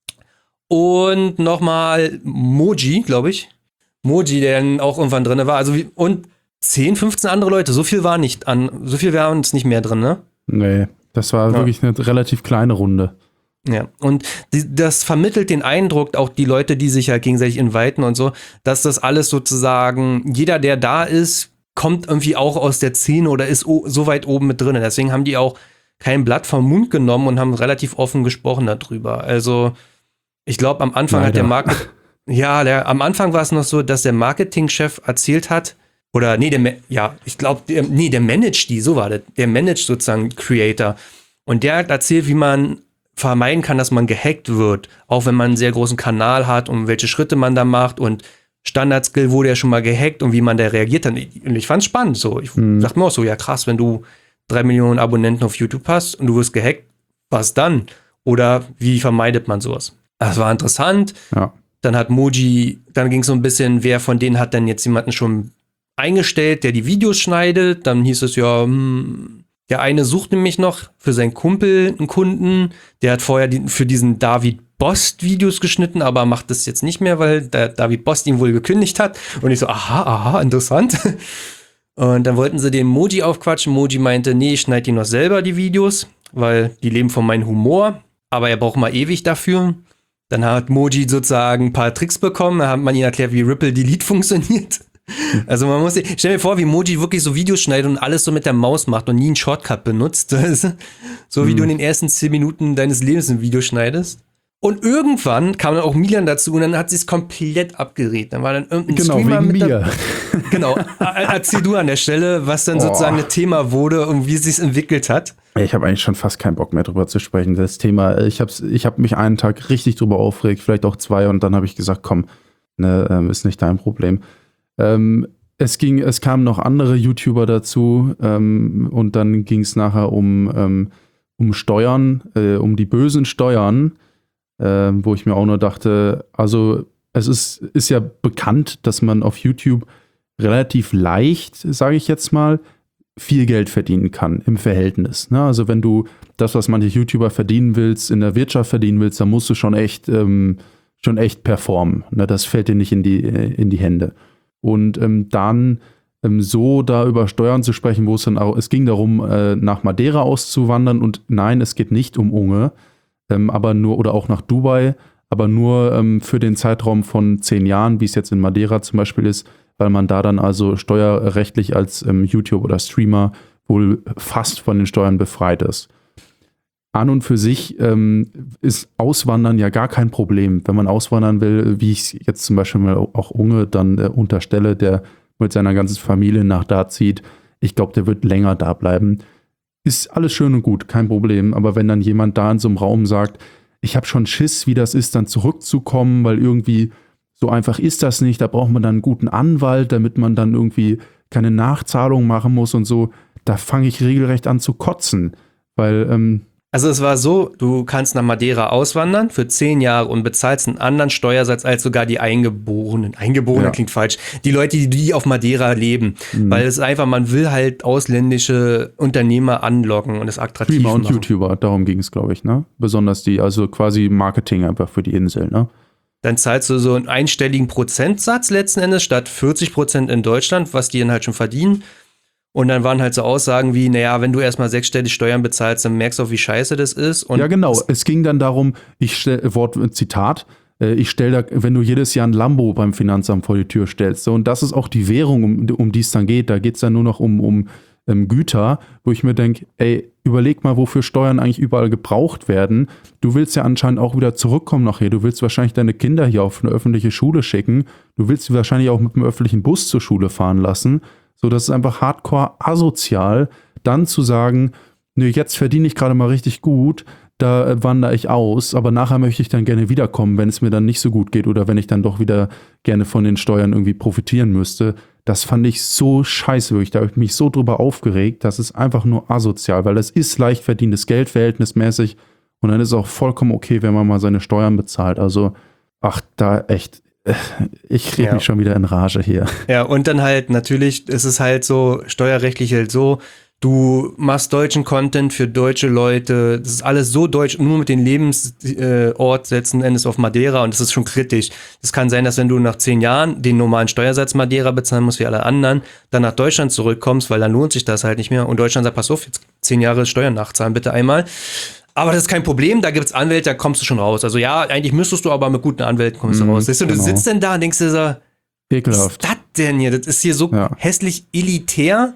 und nochmal Moji, glaube ich. Moji, der dann auch irgendwann drin war, also und 10, 15 andere Leute, so viel waren uns nicht mehr drin, ne? Nee, das war wirklich eine relativ kleine Runde. Ja, und das vermittelt den Eindruck, auch die Leute, die sich halt gegenseitig inviten und so, dass das alles sozusagen, jeder, der da ist, kommt irgendwie auch aus der Szene oder ist so weit oben mit drin. Deswegen haben die auch kein Blatt vom Mund genommen und haben relativ offen gesprochen darüber. Also, ich glaube, am Anfang hat am Anfang war es noch so, dass der Marketingchef erzählt hat, oder der managt die, so war das. Der managt sozusagen Creator. Und der hat erzählt, wie man vermeiden kann, dass man gehackt wird, auch wenn man einen sehr großen Kanal hat und welche Schritte man da macht und Standardskill wurde ja schon mal gehackt und wie man da reagiert hat. Und ich fand's spannend so. Ich dachte mir auch so, ja krass, wenn du 3 Millionen Abonnenten auf YouTube hast und du wirst gehackt, was dann? Oder wie vermeidet man sowas? Das war interessant. Ja. Dann hat Moji, dann ging es so ein bisschen, wer von denen hat denn jetzt jemanden schon eingestellt, der die Videos schneidet? Dann hieß es ja, der eine sucht nämlich noch für seinen Kumpel einen Kunden, der hat vorher für diesen David Bost Videos geschnitten, aber macht das jetzt nicht mehr, weil der David Bost ihn wohl gekündigt hat. Und ich so, aha, interessant. Und dann wollten sie den Moji aufquatschen. Moji meinte, nee, ich schneide die noch selber, die Videos, weil die leben von meinem Humor, aber er braucht mal ewig dafür. Dann hat Moji sozusagen ein paar Tricks bekommen, da hat man ihm erklärt, wie Ripple Delete funktioniert. Also man muss sich, stell dir vor, wie Moji wirklich so Videos schneidet und alles so mit der Maus macht und nie einen Shortcut benutzt. So wie du in den ersten 10 Minuten deines Lebens ein Video schneidest. Und irgendwann kam dann auch Milan dazu und dann hat sie es komplett abgedreht. Dann war dann irgendein Streamer mit mir. Genau, erzähl du an der Stelle, was dann sozusagen ein Thema wurde und wie es sich entwickelt hat. Ich habe eigentlich schon fast keinen Bock mehr drüber zu sprechen. Das Thema, ich hab mich einen Tag richtig drüber aufgeregt, vielleicht auch 2 und dann habe ich gesagt, komm, ist nicht dein Problem. Es kamen noch andere YouTuber dazu und dann ging es nachher um Steuern, um die bösen Steuern, wo ich mir auch nur dachte, also es ist ja bekannt, dass man auf YouTube relativ leicht, sage ich jetzt mal, viel Geld verdienen kann im Verhältnis. Ne? Also wenn du das, was manche YouTuber verdienen willst, in der Wirtschaft verdienen willst, dann musst du schon echt performen. Ne? Das fällt dir nicht in die Hände. Und dann so da über Steuern zu sprechen, wo es ging darum, nach Madeira auszuwandern und nein, es geht nicht um Unge, aber nur, oder auch nach Dubai, aber nur für den Zeitraum von 10 Jahren, wie es jetzt in Madeira zum Beispiel ist, weil man da dann also steuerrechtlich als YouTube oder Streamer wohl fast von den Steuern befreit ist. An und für sich ist Auswandern ja gar kein Problem. Wenn man auswandern will, wie ich jetzt zum Beispiel mal auch Unge dann unterstelle, der mit seiner ganzen Familie nach da zieht, ich glaube, der wird länger da bleiben. Ist alles schön und gut, kein Problem. Aber wenn dann jemand da in so einem Raum sagt, ich habe schon Schiss, wie das ist, dann zurückzukommen, weil irgendwie so einfach ist das nicht, da braucht man dann einen guten Anwalt, damit man dann irgendwie keine Nachzahlung machen muss und so, da fange ich regelrecht an zu kotzen, weil also es war so, du kannst nach Madeira auswandern für 10 Jahre und bezahlst einen anderen Steuersatz als sogar die Eingeborenen. Eingeborene klingt falsch. Die Leute, die auf Madeira leben. Weil es einfach, man will halt ausländische Unternehmer anlocken und es attraktiv Streamer und machen. YouTuber, darum ging es, glaube ich, ne? Besonders die, also quasi Marketing einfach für die Insel, ne? Dann zahlst du so einen einstelligen Prozentsatz letzten Endes statt 40% in Deutschland, was die dann halt schon verdienen. Und dann waren halt so Aussagen wie, naja, wenn du erstmal 6-stellig Steuern bezahlst, dann merkst du auch, wie scheiße das ist. Und ja, genau. Es ging dann darum, Zitat, ich stelle da, wenn du jedes Jahr ein Lambo beim Finanzamt vor die Tür stellst. So, und das ist auch die Währung, um die es dann geht. Da geht es dann nur noch um Güter, wo ich mir denke, ey, überleg mal, wofür Steuern eigentlich überall gebraucht werden. Du willst ja anscheinend auch wieder zurückkommen nachher. Du willst wahrscheinlich deine Kinder hier auf eine öffentliche Schule schicken. Du willst sie wahrscheinlich auch mit einem öffentlichen Bus zur Schule fahren lassen. So, das ist einfach hardcore asozial, dann zu sagen, nee, jetzt verdiene ich gerade mal richtig gut, da wandere ich aus, aber nachher möchte ich dann gerne wiederkommen, wenn es mir dann nicht so gut geht oder wenn ich dann doch wieder gerne von den Steuern irgendwie profitieren müsste. Das fand ich so scheiße, wirklich. Da habe ich mich so drüber aufgeregt, das ist einfach nur asozial, weil das ist leicht verdientes Geld verhältnismäßig und dann ist es auch vollkommen okay, wenn man mal seine Steuern bezahlt. Also, da echt, ich rede mich schon wieder in Rage hier. Ja, und dann halt natürlich ist es halt so, steuerrechtlich halt so, du machst deutschen Content für deutsche Leute, das ist alles so deutsch, nur mit dem Lebensort letzten Endes auf Madeira und das ist schon kritisch. Es kann sein, dass wenn du nach 10 Jahren den normalen Steuersatz Madeira bezahlen musst wie alle anderen, dann nach Deutschland zurückkommst, weil dann lohnt sich das halt nicht mehr und Deutschland sagt, pass auf, jetzt 10 Jahre Steuern nachzahlen bitte einmal. Aber das ist kein Problem, da gibt's Anwälte, da kommst du schon raus. Also ja, eigentlich müsstest du, aber mit guten Anwälten kommst du raus. Weißt du, du sitzt denn da und denkst dir so, ekelhaft. Was ist das denn hier? Das ist hier so hässlich elitär.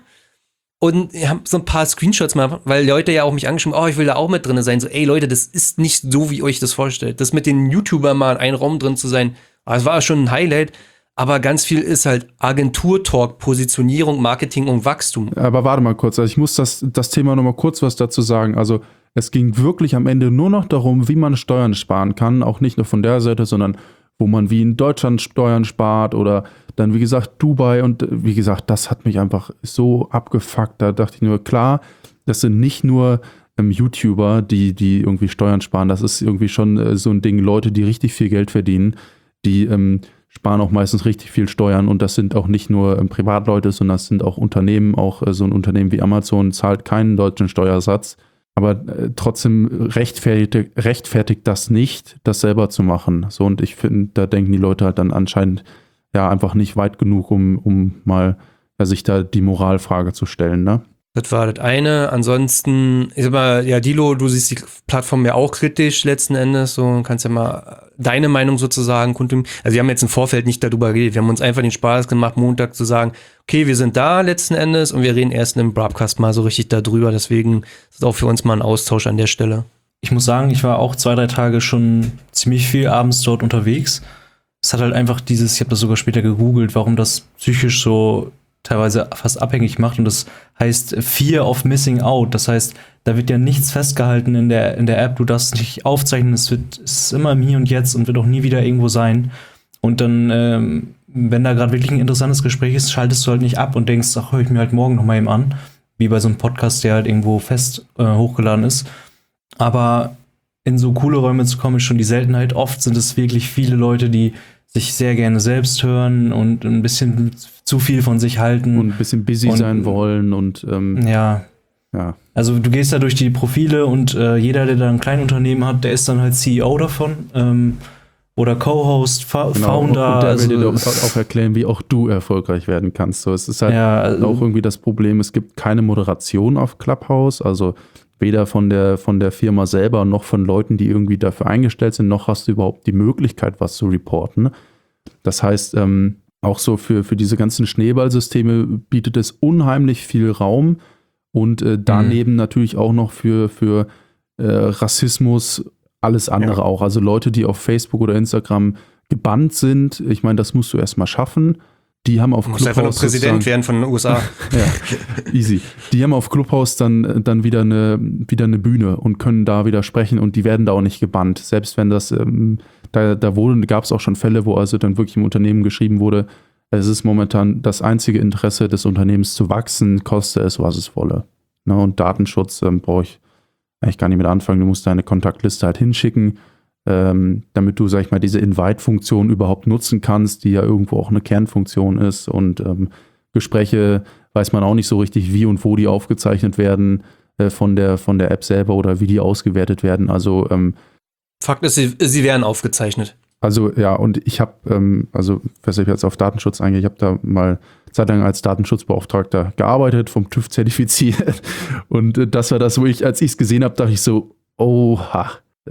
Und ich habe so ein paar Screenshots mal, weil Leute ja auch mich angeschrieben, ich will da auch mit drin sein. So, ey Leute, das ist nicht so, wie ihr euch das vorstellt. Das mit den YouTubern mal in einem Raum drin zu sein, das war schon ein Highlight. Aber ganz viel ist halt Agentur-Talk, Positionierung, Marketing und Wachstum. Aber warte mal kurz, also ich muss das Thema nochmal kurz was dazu sagen. Also es ging wirklich am Ende nur noch darum, wie man Steuern sparen kann. Auch nicht nur von der Seite, sondern wo man wie in Deutschland Steuern spart oder dann, wie gesagt, Dubai. Und wie gesagt, das hat mich einfach so abgefuckt. Da dachte ich nur, klar, das sind nicht nur YouTuber, die irgendwie Steuern sparen. Das ist irgendwie schon so ein Ding. Leute, die richtig viel Geld verdienen, die sparen auch meistens richtig viel Steuern. Und das sind auch nicht nur Privatleute, sondern das sind auch Unternehmen. Auch so ein Unternehmen wie Amazon zahlt keinen deutschen Steuersatz. Aber trotzdem rechtfertigt das nicht, das selber zu machen. So, und ich finde, da denken die Leute halt dann anscheinend einfach nicht weit genug, um mal sich da die Moralfrage zu stellen, ne? Das war das eine. Ansonsten, ich sag mal, ja, Dilo, du siehst die Plattform ja auch kritisch letzten Endes, so kannst ja mal deine Meinung sozusagen kundtun. Also wir haben jetzt im Vorfeld nicht darüber geredet, wir haben uns einfach den Spaß gemacht, Montag zu sagen, okay, wir sind da letzten Endes und wir reden erst im Broadcast mal so richtig darüber, deswegen ist es auch für uns mal ein Austausch an der Stelle. Ich muss sagen, ich war auch 2-3 Tage schon ziemlich viel abends dort unterwegs. Es hat halt einfach ich habe das sogar später gegoogelt, warum das psychisch so teilweise fast abhängig macht und das heißt Fear of Missing Out. Das heißt, da wird ja nichts festgehalten in der App, du darfst nicht aufzeichnen, es ist immer im Hier und Jetzt und wird auch nie wieder irgendwo sein. Und dann, wenn da gerade wirklich ein interessantes Gespräch ist, schaltest du halt nicht ab und denkst, höre ich mir halt morgen noch mal eben an, wie bei so einem Podcast, der halt irgendwo fest hochgeladen ist. Aber in so coole Räume zu kommen, ist schon die Seltenheit. Oft sind es wirklich viele Leute, die sich sehr gerne selbst hören und ein bisschen zu viel von sich halten. Und ein bisschen busy sein wollen und ja. Also du gehst da durch die Profile und jeder, der da ein Kleinunternehmen hat, der ist dann halt CEO davon oder Co-Host, Founder. Und der will dir auch erklären, wie auch du erfolgreich werden kannst. So, es ist halt auch irgendwie das Problem, es gibt keine Moderation auf Clubhouse, also weder von der Firma selber noch von Leuten, die irgendwie dafür eingestellt sind, noch hast du überhaupt die Möglichkeit, was zu reporten. Das heißt, auch so für diese ganzen Schneeballsysteme bietet es unheimlich viel Raum und daneben natürlich auch noch für Rassismus alles andere auch. Also Leute, die auf Facebook oder Instagram gebannt sind, ich meine, das musst du erstmal schaffen. Die haben auf Clubhouse einfach nur Präsident werden von den USA. Ja, easy. Die haben auf Clubhouse dann wieder eine Bühne und können da wieder sprechen und die werden da auch nicht gebannt. Selbst wenn das, gab es auch schon Fälle, wo also dann wirklich im Unternehmen geschrieben wurde, es ist momentan das einzige Interesse des Unternehmens zu wachsen, koste es, was es wolle. Ne, und Datenschutz brauche ich eigentlich gar nicht mit anfangen. Du musst deine Kontaktliste halt hinschicken, damit du, sag ich mal, diese Invite-Funktion überhaupt nutzen kannst, die ja irgendwo auch eine Kernfunktion ist und Gespräche weiß man auch nicht so richtig, wie und wo die aufgezeichnet werden von der App selber oder wie die ausgewertet werden. Also Fakt ist, sie werden aufgezeichnet. Also ja, und ich habe, was ich jetzt auf Datenschutz eingehe, ich habe da mal zeitlang als Datenschutzbeauftragter gearbeitet, vom TÜV zertifiziert und das war das, wo als ich es gesehen habe, dachte ich so, oha,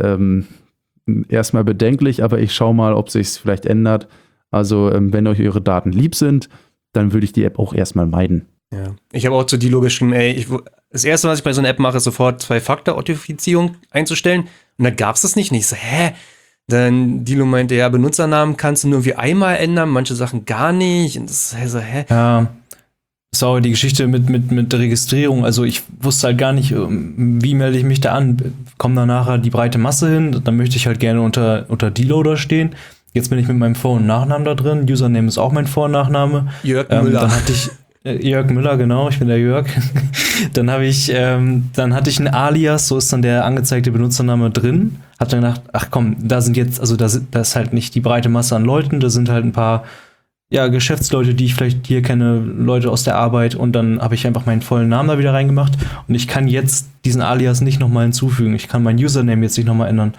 erstmal bedenklich, aber ich schaue mal, ob sich es vielleicht ändert. Also wenn euch eure Daten lieb sind, dann würde ich die App auch erstmal meiden. Ja. Ich habe auch zu Dilo geschrieben, das erste, was ich bei so einer App mache, ist sofort 2-Faktor-Authentifizierung einzustellen. Und da gab es das nicht. Und ich so, Dann Dilo meinte, ja, Benutzernamen kannst du nur wie einmal ändern, manche Sachen gar nicht. Und das ist so, Ja, Das war auch die Geschichte mit der Registrierung. Also ich wusste halt gar nicht, wie melde ich mich da an. Kommt da nachher die breite Masse hin, dann möchte ich halt gerne unter Deloader stehen. Jetzt bin ich mit meinem Vor- und Nachnamen da drin. Username ist auch mein Vor- und Nachname. Jörg Müller. Dann hatte ich Jörg Müller, genau, ich bin der Jörg. Dann hatte ich ein Alias, so ist dann der angezeigte Benutzername drin. Hab dann gedacht, ach komm, da ist halt nicht die breite Masse an Leuten, da sind halt ein paar Geschäftsleute, die ich vielleicht hier kenne, Leute aus der Arbeit, und dann habe ich einfach meinen vollen Namen da wieder reingemacht und ich kann jetzt diesen Alias nicht nochmal hinzufügen. Ich kann meinen Username jetzt nicht nochmal ändern.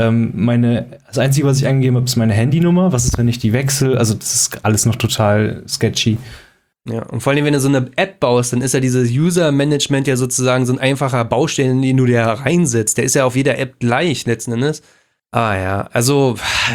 Das Einzige, was ich eingegeben habe, ist meine Handynummer. Was ist, wenn ich die wechsle? Also das ist alles noch total sketchy. Ja, und vor allem, wenn du so eine App baust, dann ist ja dieses User-Management ja sozusagen so ein einfacher Baustein, den du da reinsetzt. Der ist ja auf jeder App gleich letzten Endes. Ah ja, also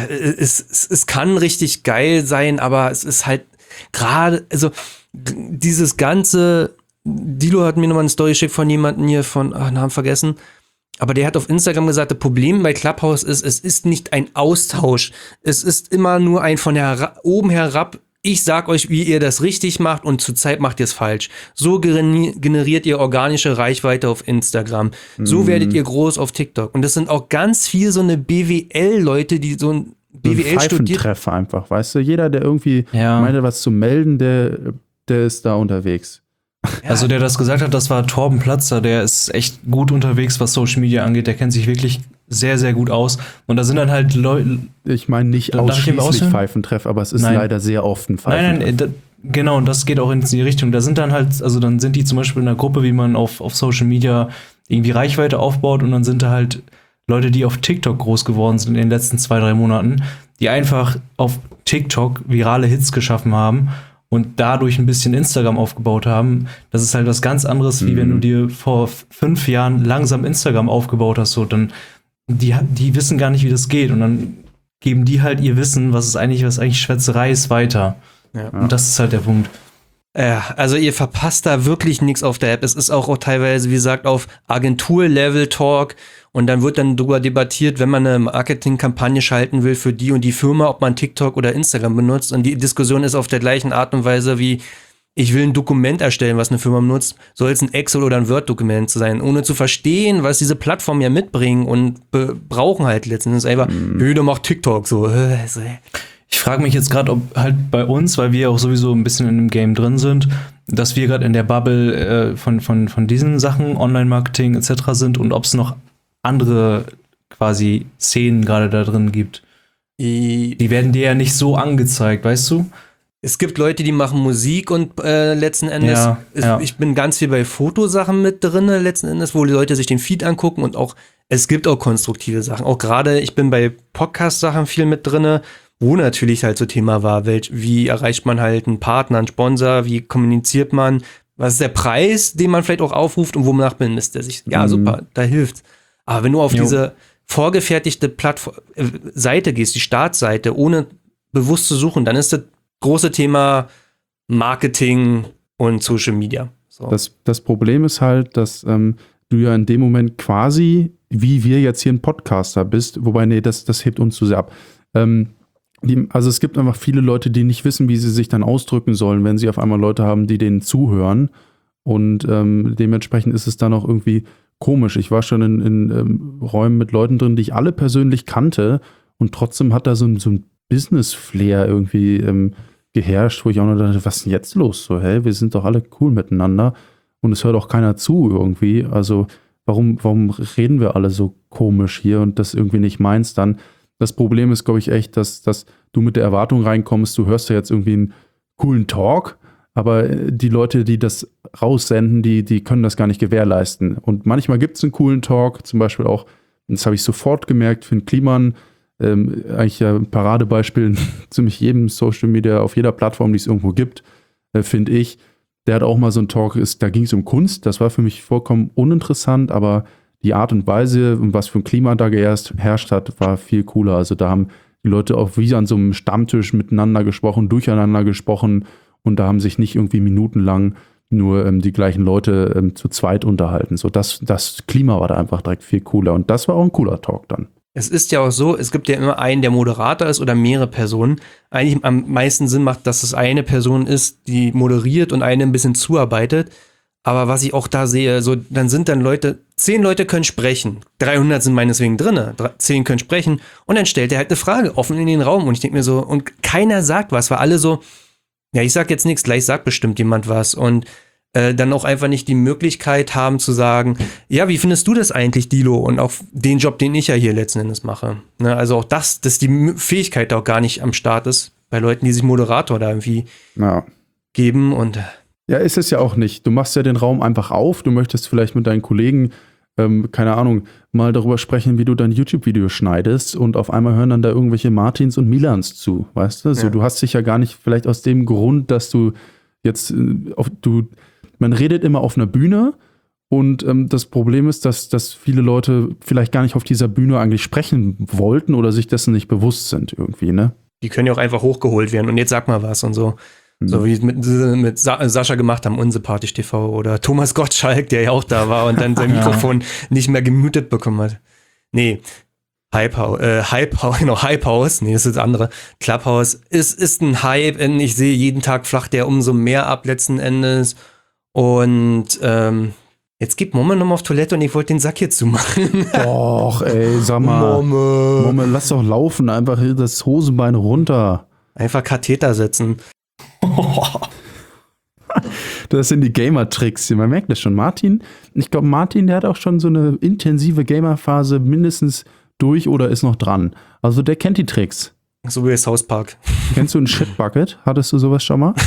es kann richtig geil sein, aber es ist halt gerade, also dieses ganze, Dilo hat mir nochmal eine Story geschickt von jemandem hier Namen vergessen, aber der hat auf Instagram gesagt, das Problem bei Clubhouse ist, es ist nicht ein Austausch, es ist immer nur ein von oben herab, ich sag euch, wie ihr das richtig macht und zurzeit macht ihr es falsch. So generiert ihr organische Reichweite auf Instagram. So werdet ihr groß auf TikTok. Und das sind auch ganz viel so eine BWL-Leute, die so ein BWL studiert. Treffer einfach, weißt du? Jeder, der irgendwie meinte, was zu melden, der ist da unterwegs. Ja. Also der das gesagt hat, das war Torben Platzer, der ist echt gut unterwegs, was Social Media angeht. Der kennt sich wirklich sehr, sehr gut aus. Und da sind dann halt Leute. Ich meine nicht ausschließlich Pfeifentreff, aber es ist leider sehr oft ein Pfeifentreff. Nein, genau, und das geht auch in die Richtung. Da sind dann halt, also dann sind die zum Beispiel in einer Gruppe, wie man auf Social Media irgendwie Reichweite aufbaut, und dann sind da halt Leute, die auf TikTok groß geworden sind in den letzten 2-3 Monaten, die einfach auf TikTok virale Hits geschaffen haben und dadurch ein bisschen Instagram aufgebaut haben. Das ist halt was ganz anderes, wie wenn du dir vor 5 Jahren langsam Instagram aufgebaut hast. So, dann die wissen gar nicht, wie das geht. Und dann geben die halt ihr Wissen, was eigentlich Schwätzerei ist, weiter. Ja. Und das ist halt der Punkt. Ja, also ihr verpasst da wirklich nichts auf der App. Es ist auch teilweise, wie gesagt, auf Agentur-Level-Talk, und dann wird dann darüber debattiert, wenn man eine Marketingkampagne schalten will für die und die Firma, ob man TikTok oder Instagram benutzt. Und die Diskussion ist auf der gleichen Art und Weise wie, ich will ein Dokument erstellen, was eine Firma benutzt, soll es ein Excel oder ein Word-Dokument sein, ohne zu verstehen, was diese Plattformen ja mitbringen und brauchen halt letztendlich einfach, der macht TikTok so. Ich frage mich jetzt gerade, ob halt bei uns, weil wir auch sowieso ein bisschen in dem Game drin sind, dass wir gerade in der Bubble von diesen Sachen, Online-Marketing etc. sind, und ob es noch andere quasi Szenen gerade da drin gibt. Die werden dir ja nicht so angezeigt, weißt du? Es gibt Leute, die machen Musik und letzten Endes, ich bin ganz viel bei Fotosachen mit drin, letzten Endes, wo die Leute sich den Feed angucken, und auch, es gibt auch konstruktive Sachen. Auch gerade, ich bin bei Podcast-Sachen viel mit drin, wo natürlich halt so Thema war, wie erreicht man halt einen Partner, einen Sponsor, wie kommuniziert man, was ist der Preis, den man vielleicht auch aufruft und wonach bemisst er sich. Ja, super, da hilft's. Aber wenn du auf diese vorgefertigte Seite gehst, die Startseite, ohne bewusst zu suchen, dann ist das große Thema Marketing und Social Media. So. Das Problem ist halt, dass du ja in dem Moment quasi, wie wir jetzt hier ein Podcaster bist, wobei, nee, das hebt uns zu sehr ab. Also es gibt einfach viele Leute, die nicht wissen, wie sie sich dann ausdrücken sollen, wenn sie auf einmal Leute haben, die denen zuhören. Und dementsprechend ist es dann auch irgendwie komisch. Ich war schon in Räumen mit Leuten drin, die ich alle persönlich kannte, und trotzdem hat da so ein Business-Flair irgendwie geherrscht, wo ich auch noch dachte, was ist denn jetzt los? So, wir sind doch alle cool miteinander und es hört auch keiner zu irgendwie. Also warum reden wir alle so komisch hier und das irgendwie nicht meinst dann? Das Problem ist, glaube ich, echt, dass du mit der Erwartung reinkommst, du hörst ja jetzt irgendwie einen coolen Talk, aber die Leute, die das raussenden, die können das gar nicht gewährleisten. Und manchmal gibt es einen coolen Talk, zum Beispiel auch, das habe ich sofort gemerkt, Finn Kliman, eigentlich ja ein Paradebeispiel in ziemlich jedem Social Media, auf jeder Plattform, die es irgendwo gibt, finde ich. Der hat auch mal so einen Talk, da ging es um Kunst, das war für mich vollkommen uninteressant, aber die Art und Weise, und was für ein Klima da geherrscht hat, war viel cooler. Also da haben die Leute auch wie an so einem Stammtisch miteinander gesprochen, durcheinander gesprochen, und da haben sich nicht irgendwie minutenlang nur die gleichen Leute zu zweit unterhalten. So das Klima war da einfach direkt viel cooler, und das war auch ein cooler Talk dann. Es ist ja auch so, es gibt ja immer einen, der Moderator ist oder mehrere Personen. Eigentlich am meisten Sinn macht, dass es eine Person ist, die moderiert und eine ein bisschen zuarbeitet. Aber was ich auch da sehe, so dann sind dann Leute, 10 Leute können sprechen, 300 sind meineswegen drinne, 10 können sprechen und dann stellt er halt eine Frage offen in den Raum und ich denke mir so, und keiner sagt was, weil alle so, ja, ich sag jetzt nichts, gleich sagt bestimmt jemand was und dann auch einfach nicht die Möglichkeit haben zu sagen, ja, wie findest du das eigentlich, Dilo? Und auch den Job, den ich ja hier letzten Endes mache. Ne, also auch dass die Fähigkeit auch gar nicht am Start ist, bei Leuten, die sich Moderator da irgendwie geben. Und ja, ist es ja auch nicht. Du machst ja den Raum einfach auf, du möchtest vielleicht mit deinen Kollegen, keine Ahnung, mal darüber sprechen, wie du dein YouTube-Video schneidest und auf einmal hören dann da irgendwelche Martins und Milans zu, weißt du? So, du hast dich ja gar nicht vielleicht aus dem Grund, dass du jetzt man redet immer auf einer Bühne und das Problem ist, dass viele Leute vielleicht gar nicht auf dieser Bühne eigentlich sprechen wollten oder sich dessen nicht bewusst sind irgendwie, ne? Die können ja auch einfach hochgeholt werden und jetzt sag mal was und so. So wie es mit Sascha gemacht haben, Unsympathisch TV oder Thomas Gottschalk, der ja auch da war und dann sein Mikrofon nicht mehr gemutet bekommen hat. Nee, Hypehouse, nee, das ist das andere. Clubhouse ist ein Hype, ich sehe jeden Tag flacht der umso mehr ab letzten Endes. Und jetzt gibt Momme nochmal auf Toilette und ich wollte den Sack hier zumachen. Och, ey, sag mal. Momme, lass doch laufen, einfach das Hosenbein runter. Einfach Katheter setzen. Das sind die Gamer-Tricks. Man merkt das schon. Ich glaube, Martin, der hat auch schon so eine intensive Gamer-Phase mindestens durch oder ist noch dran. Also der kennt die Tricks. So wie South Park. Kennst du ein Shitbucket? Hattest du sowas schon mal?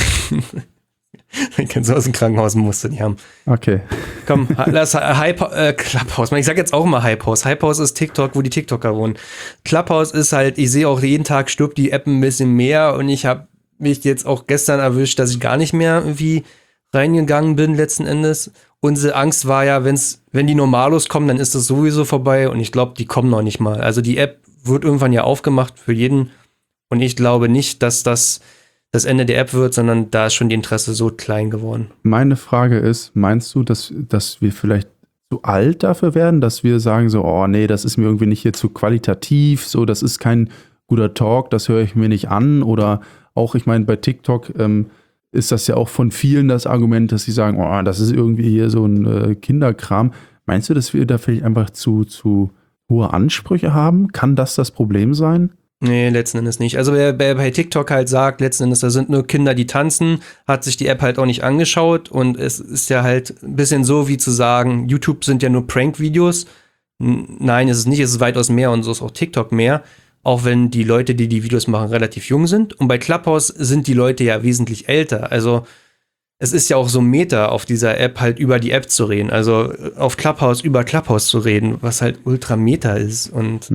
Ich kennst du aus dem Krankenhaus, musst du die haben. Okay. Komm, lass Clubhouse. Ich sag jetzt auch mal Hypehouse. Hypehouse ist TikTok, wo die TikToker wohnen. Clubhouse ist halt, ich sehe auch jeden Tag stirbt die App ein bisschen mehr und ich habe mich jetzt auch gestern erwischt, dass ich gar nicht mehr irgendwie reingegangen bin letzten Endes. Unsere Angst war ja, wenn die Normalos kommen, dann ist das sowieso vorbei und ich glaube, die kommen noch nicht mal. Also die App wird irgendwann ja aufgemacht für jeden und ich glaube nicht, dass das Ende der App wird, sondern da ist schon die Interesse so klein geworden. Meine Frage ist, meinst du, dass wir vielleicht zu alt dafür werden, dass wir sagen so, oh nee, das ist mir irgendwie nicht hier zu qualitativ, so, das ist kein guter Talk, das höre ich mir nicht an oder auch, ich meine, bei TikTok ist das ja auch von vielen das Argument, dass sie sagen, oh, das ist irgendwie hier so ein Kinderkram. Meinst du, dass wir da vielleicht einfach zu hohe Ansprüche haben? Kann das Problem sein? Nee, letzten Endes nicht. Also wer bei TikTok halt sagt, letzten Endes, da sind nur Kinder, die tanzen, hat sich die App halt auch nicht angeschaut und es ist ja halt ein bisschen so, wie zu sagen, YouTube sind ja nur Prank-Videos. Nein, ist es nicht, es ist weitaus mehr und so ist auch TikTok mehr. Auch wenn die Leute, die die Videos machen, relativ jung sind. Und bei Clubhouse sind die Leute ja wesentlich älter. Also es ist ja auch so Meta auf dieser App halt über die App zu reden. Also auf Clubhouse über Clubhouse zu reden, was halt ultra Meta ist. Und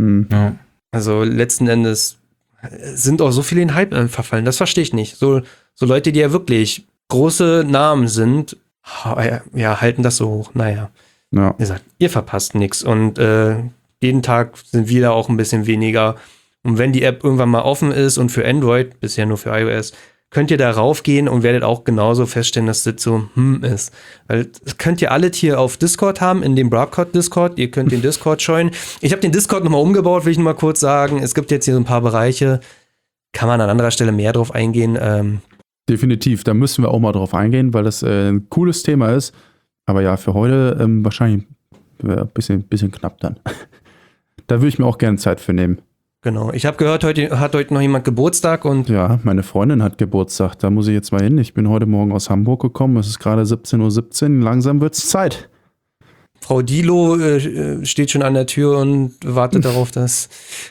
also letzten Endes sind auch so viele in Hype verfallen. Das verstehe ich nicht. So Leute, die ja wirklich große Namen sind, ja, halten das so hoch. Naja, wie gesagt, ihr verpasst nichts. Und jeden Tag sind wir da auch ein bisschen weniger. Und wenn die App irgendwann mal offen ist und für Android, bisher nur für iOS, könnt ihr da raufgehen und werdet auch genauso feststellen, dass das so ist. Weil das könnt ihr alle hier auf Discord haben, in dem Brabcode-Discord. Ihr könnt den Discord joinen. Ich habe den Discord nochmal umgebaut, will ich nochmal kurz sagen. Es gibt jetzt hier so ein paar Bereiche, kann man an anderer Stelle mehr drauf eingehen. Definitiv, da müssen wir auch mal drauf eingehen, weil das ein cooles Thema ist. Aber ja, für heute wahrscheinlich ein bisschen knapp dann. Da würde ich mir auch gerne Zeit für nehmen. Genau. Ich habe gehört, heute hat noch jemand Geburtstag und. Ja, meine Freundin hat Geburtstag. Da muss ich jetzt mal hin. Ich bin heute Morgen aus Hamburg gekommen. Es ist gerade 17:17 Uhr. Langsam wird es Zeit. Frau Dilo steht schon an der Tür und wartet darauf, dass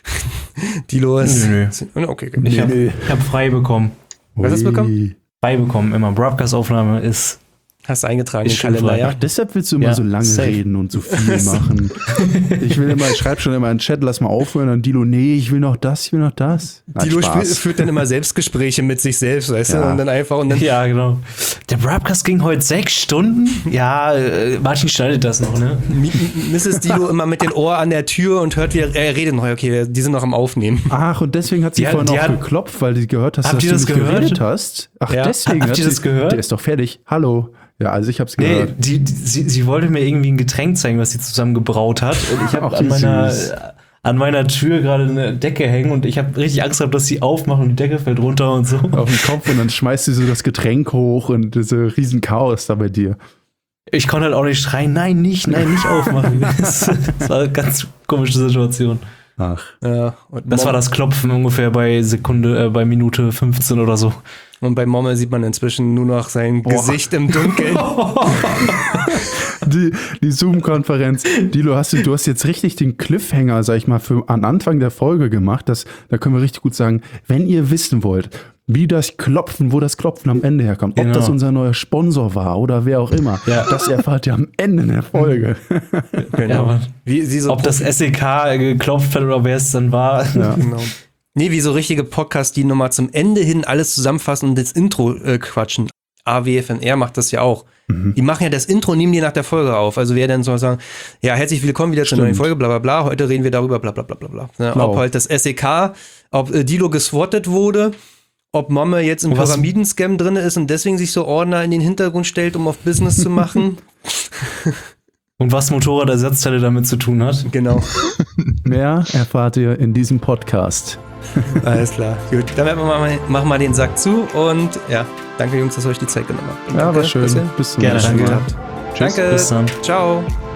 Dilo ist. Nö. Okay. Ich hab frei bekommen. Was hast du bekommen? Frei bekommen. Immer Broadcast-Aufnahme ist. Hast du eingetragen in den Kalender, ja? Ach, deshalb willst du immer so lange reden und so viel machen. Ich schreibe schon immer in den Chat, lass mal aufhören. Und Dilo, nee, ich will noch das. Dilo führt dann immer Selbstgespräche mit sich selbst, weißt du? Und dann einfach. Ja, genau. Der Broadcast ging heute 6 Stunden. Ja, Martin schneidet das noch, ne? Mrs. Dilo immer mit dem Ohr an der Tür und hört, wie er redet noch. Okay, die sind noch am Aufnehmen. Ach, und deswegen hat sie vorhin auch geklopft, weil sie gehört hast, dass du nicht geredet hast. Ach, ja. deswegen. Habt ihr das gehört? Der ist doch fertig. Hallo. Ja, also ich hab's gehört. Nee, sie wollte mir irgendwie ein Getränk zeigen, was sie zusammen gebraut hat. Und ich habe an meiner Tür gerade eine Decke hängen und ich habe richtig Angst gehabt, dass sie aufmachen und die Decke fällt runter und so. Auf den Kopf und dann schmeißt du so das Getränk hoch und diese riesen Chaos da bei dir. Ich konnte halt auch nicht schreien, nein, nicht aufmachen. Das war eine ganz komische Situation. Ach. Ja, das war das Klopfen ungefähr bei Minute 15 oder so. Und bei Momme sieht man inzwischen nur noch sein Gesicht im Dunkeln. Die Zoom-Konferenz. Dilo, du hast jetzt richtig den Cliffhanger, sag ich mal, an Anfang der Folge gemacht. Da können wir richtig gut sagen, wenn ihr wissen wollt, wo das Klopfen am Ende herkommt, ob das unser neuer Sponsor war oder wer auch immer, das erfahrt ihr am Ende der Folge. Genau. Ja, ob das SEK geklopft hat oder wer es dann war. Ja. Genau. Nee, wie so richtige Podcasts, die nochmal zum Ende hin alles zusammenfassen und das Intro quatschen. AWFNR macht das ja auch. Die machen ja das Intro, nehmen die nach der Folge auf. Also wer dann soll sagen, ja, herzlich willkommen wieder zur neuen Folge, bla bla bla, heute reden wir darüber, bla bla bla bla bla. Ja, ob halt das SEK, ob Dilo geswattet wurde, ob Momme jetzt im Pyramidenscam drin ist und deswegen sich so Ordner in den Hintergrund stellt, um auf Business zu machen. Und was Motorradersatzteile damit zu tun hat. Genau. Mehr erfahrt ihr in diesem Podcast. Alles klar, gut. Dann machen wir den Sack zu und ja, danke Jungs, dass ihr euch die Zeit genommen habt. Ja, war schön. Bis zum nächsten Mal. Tschüss. Danke. Bis dann. Ciao.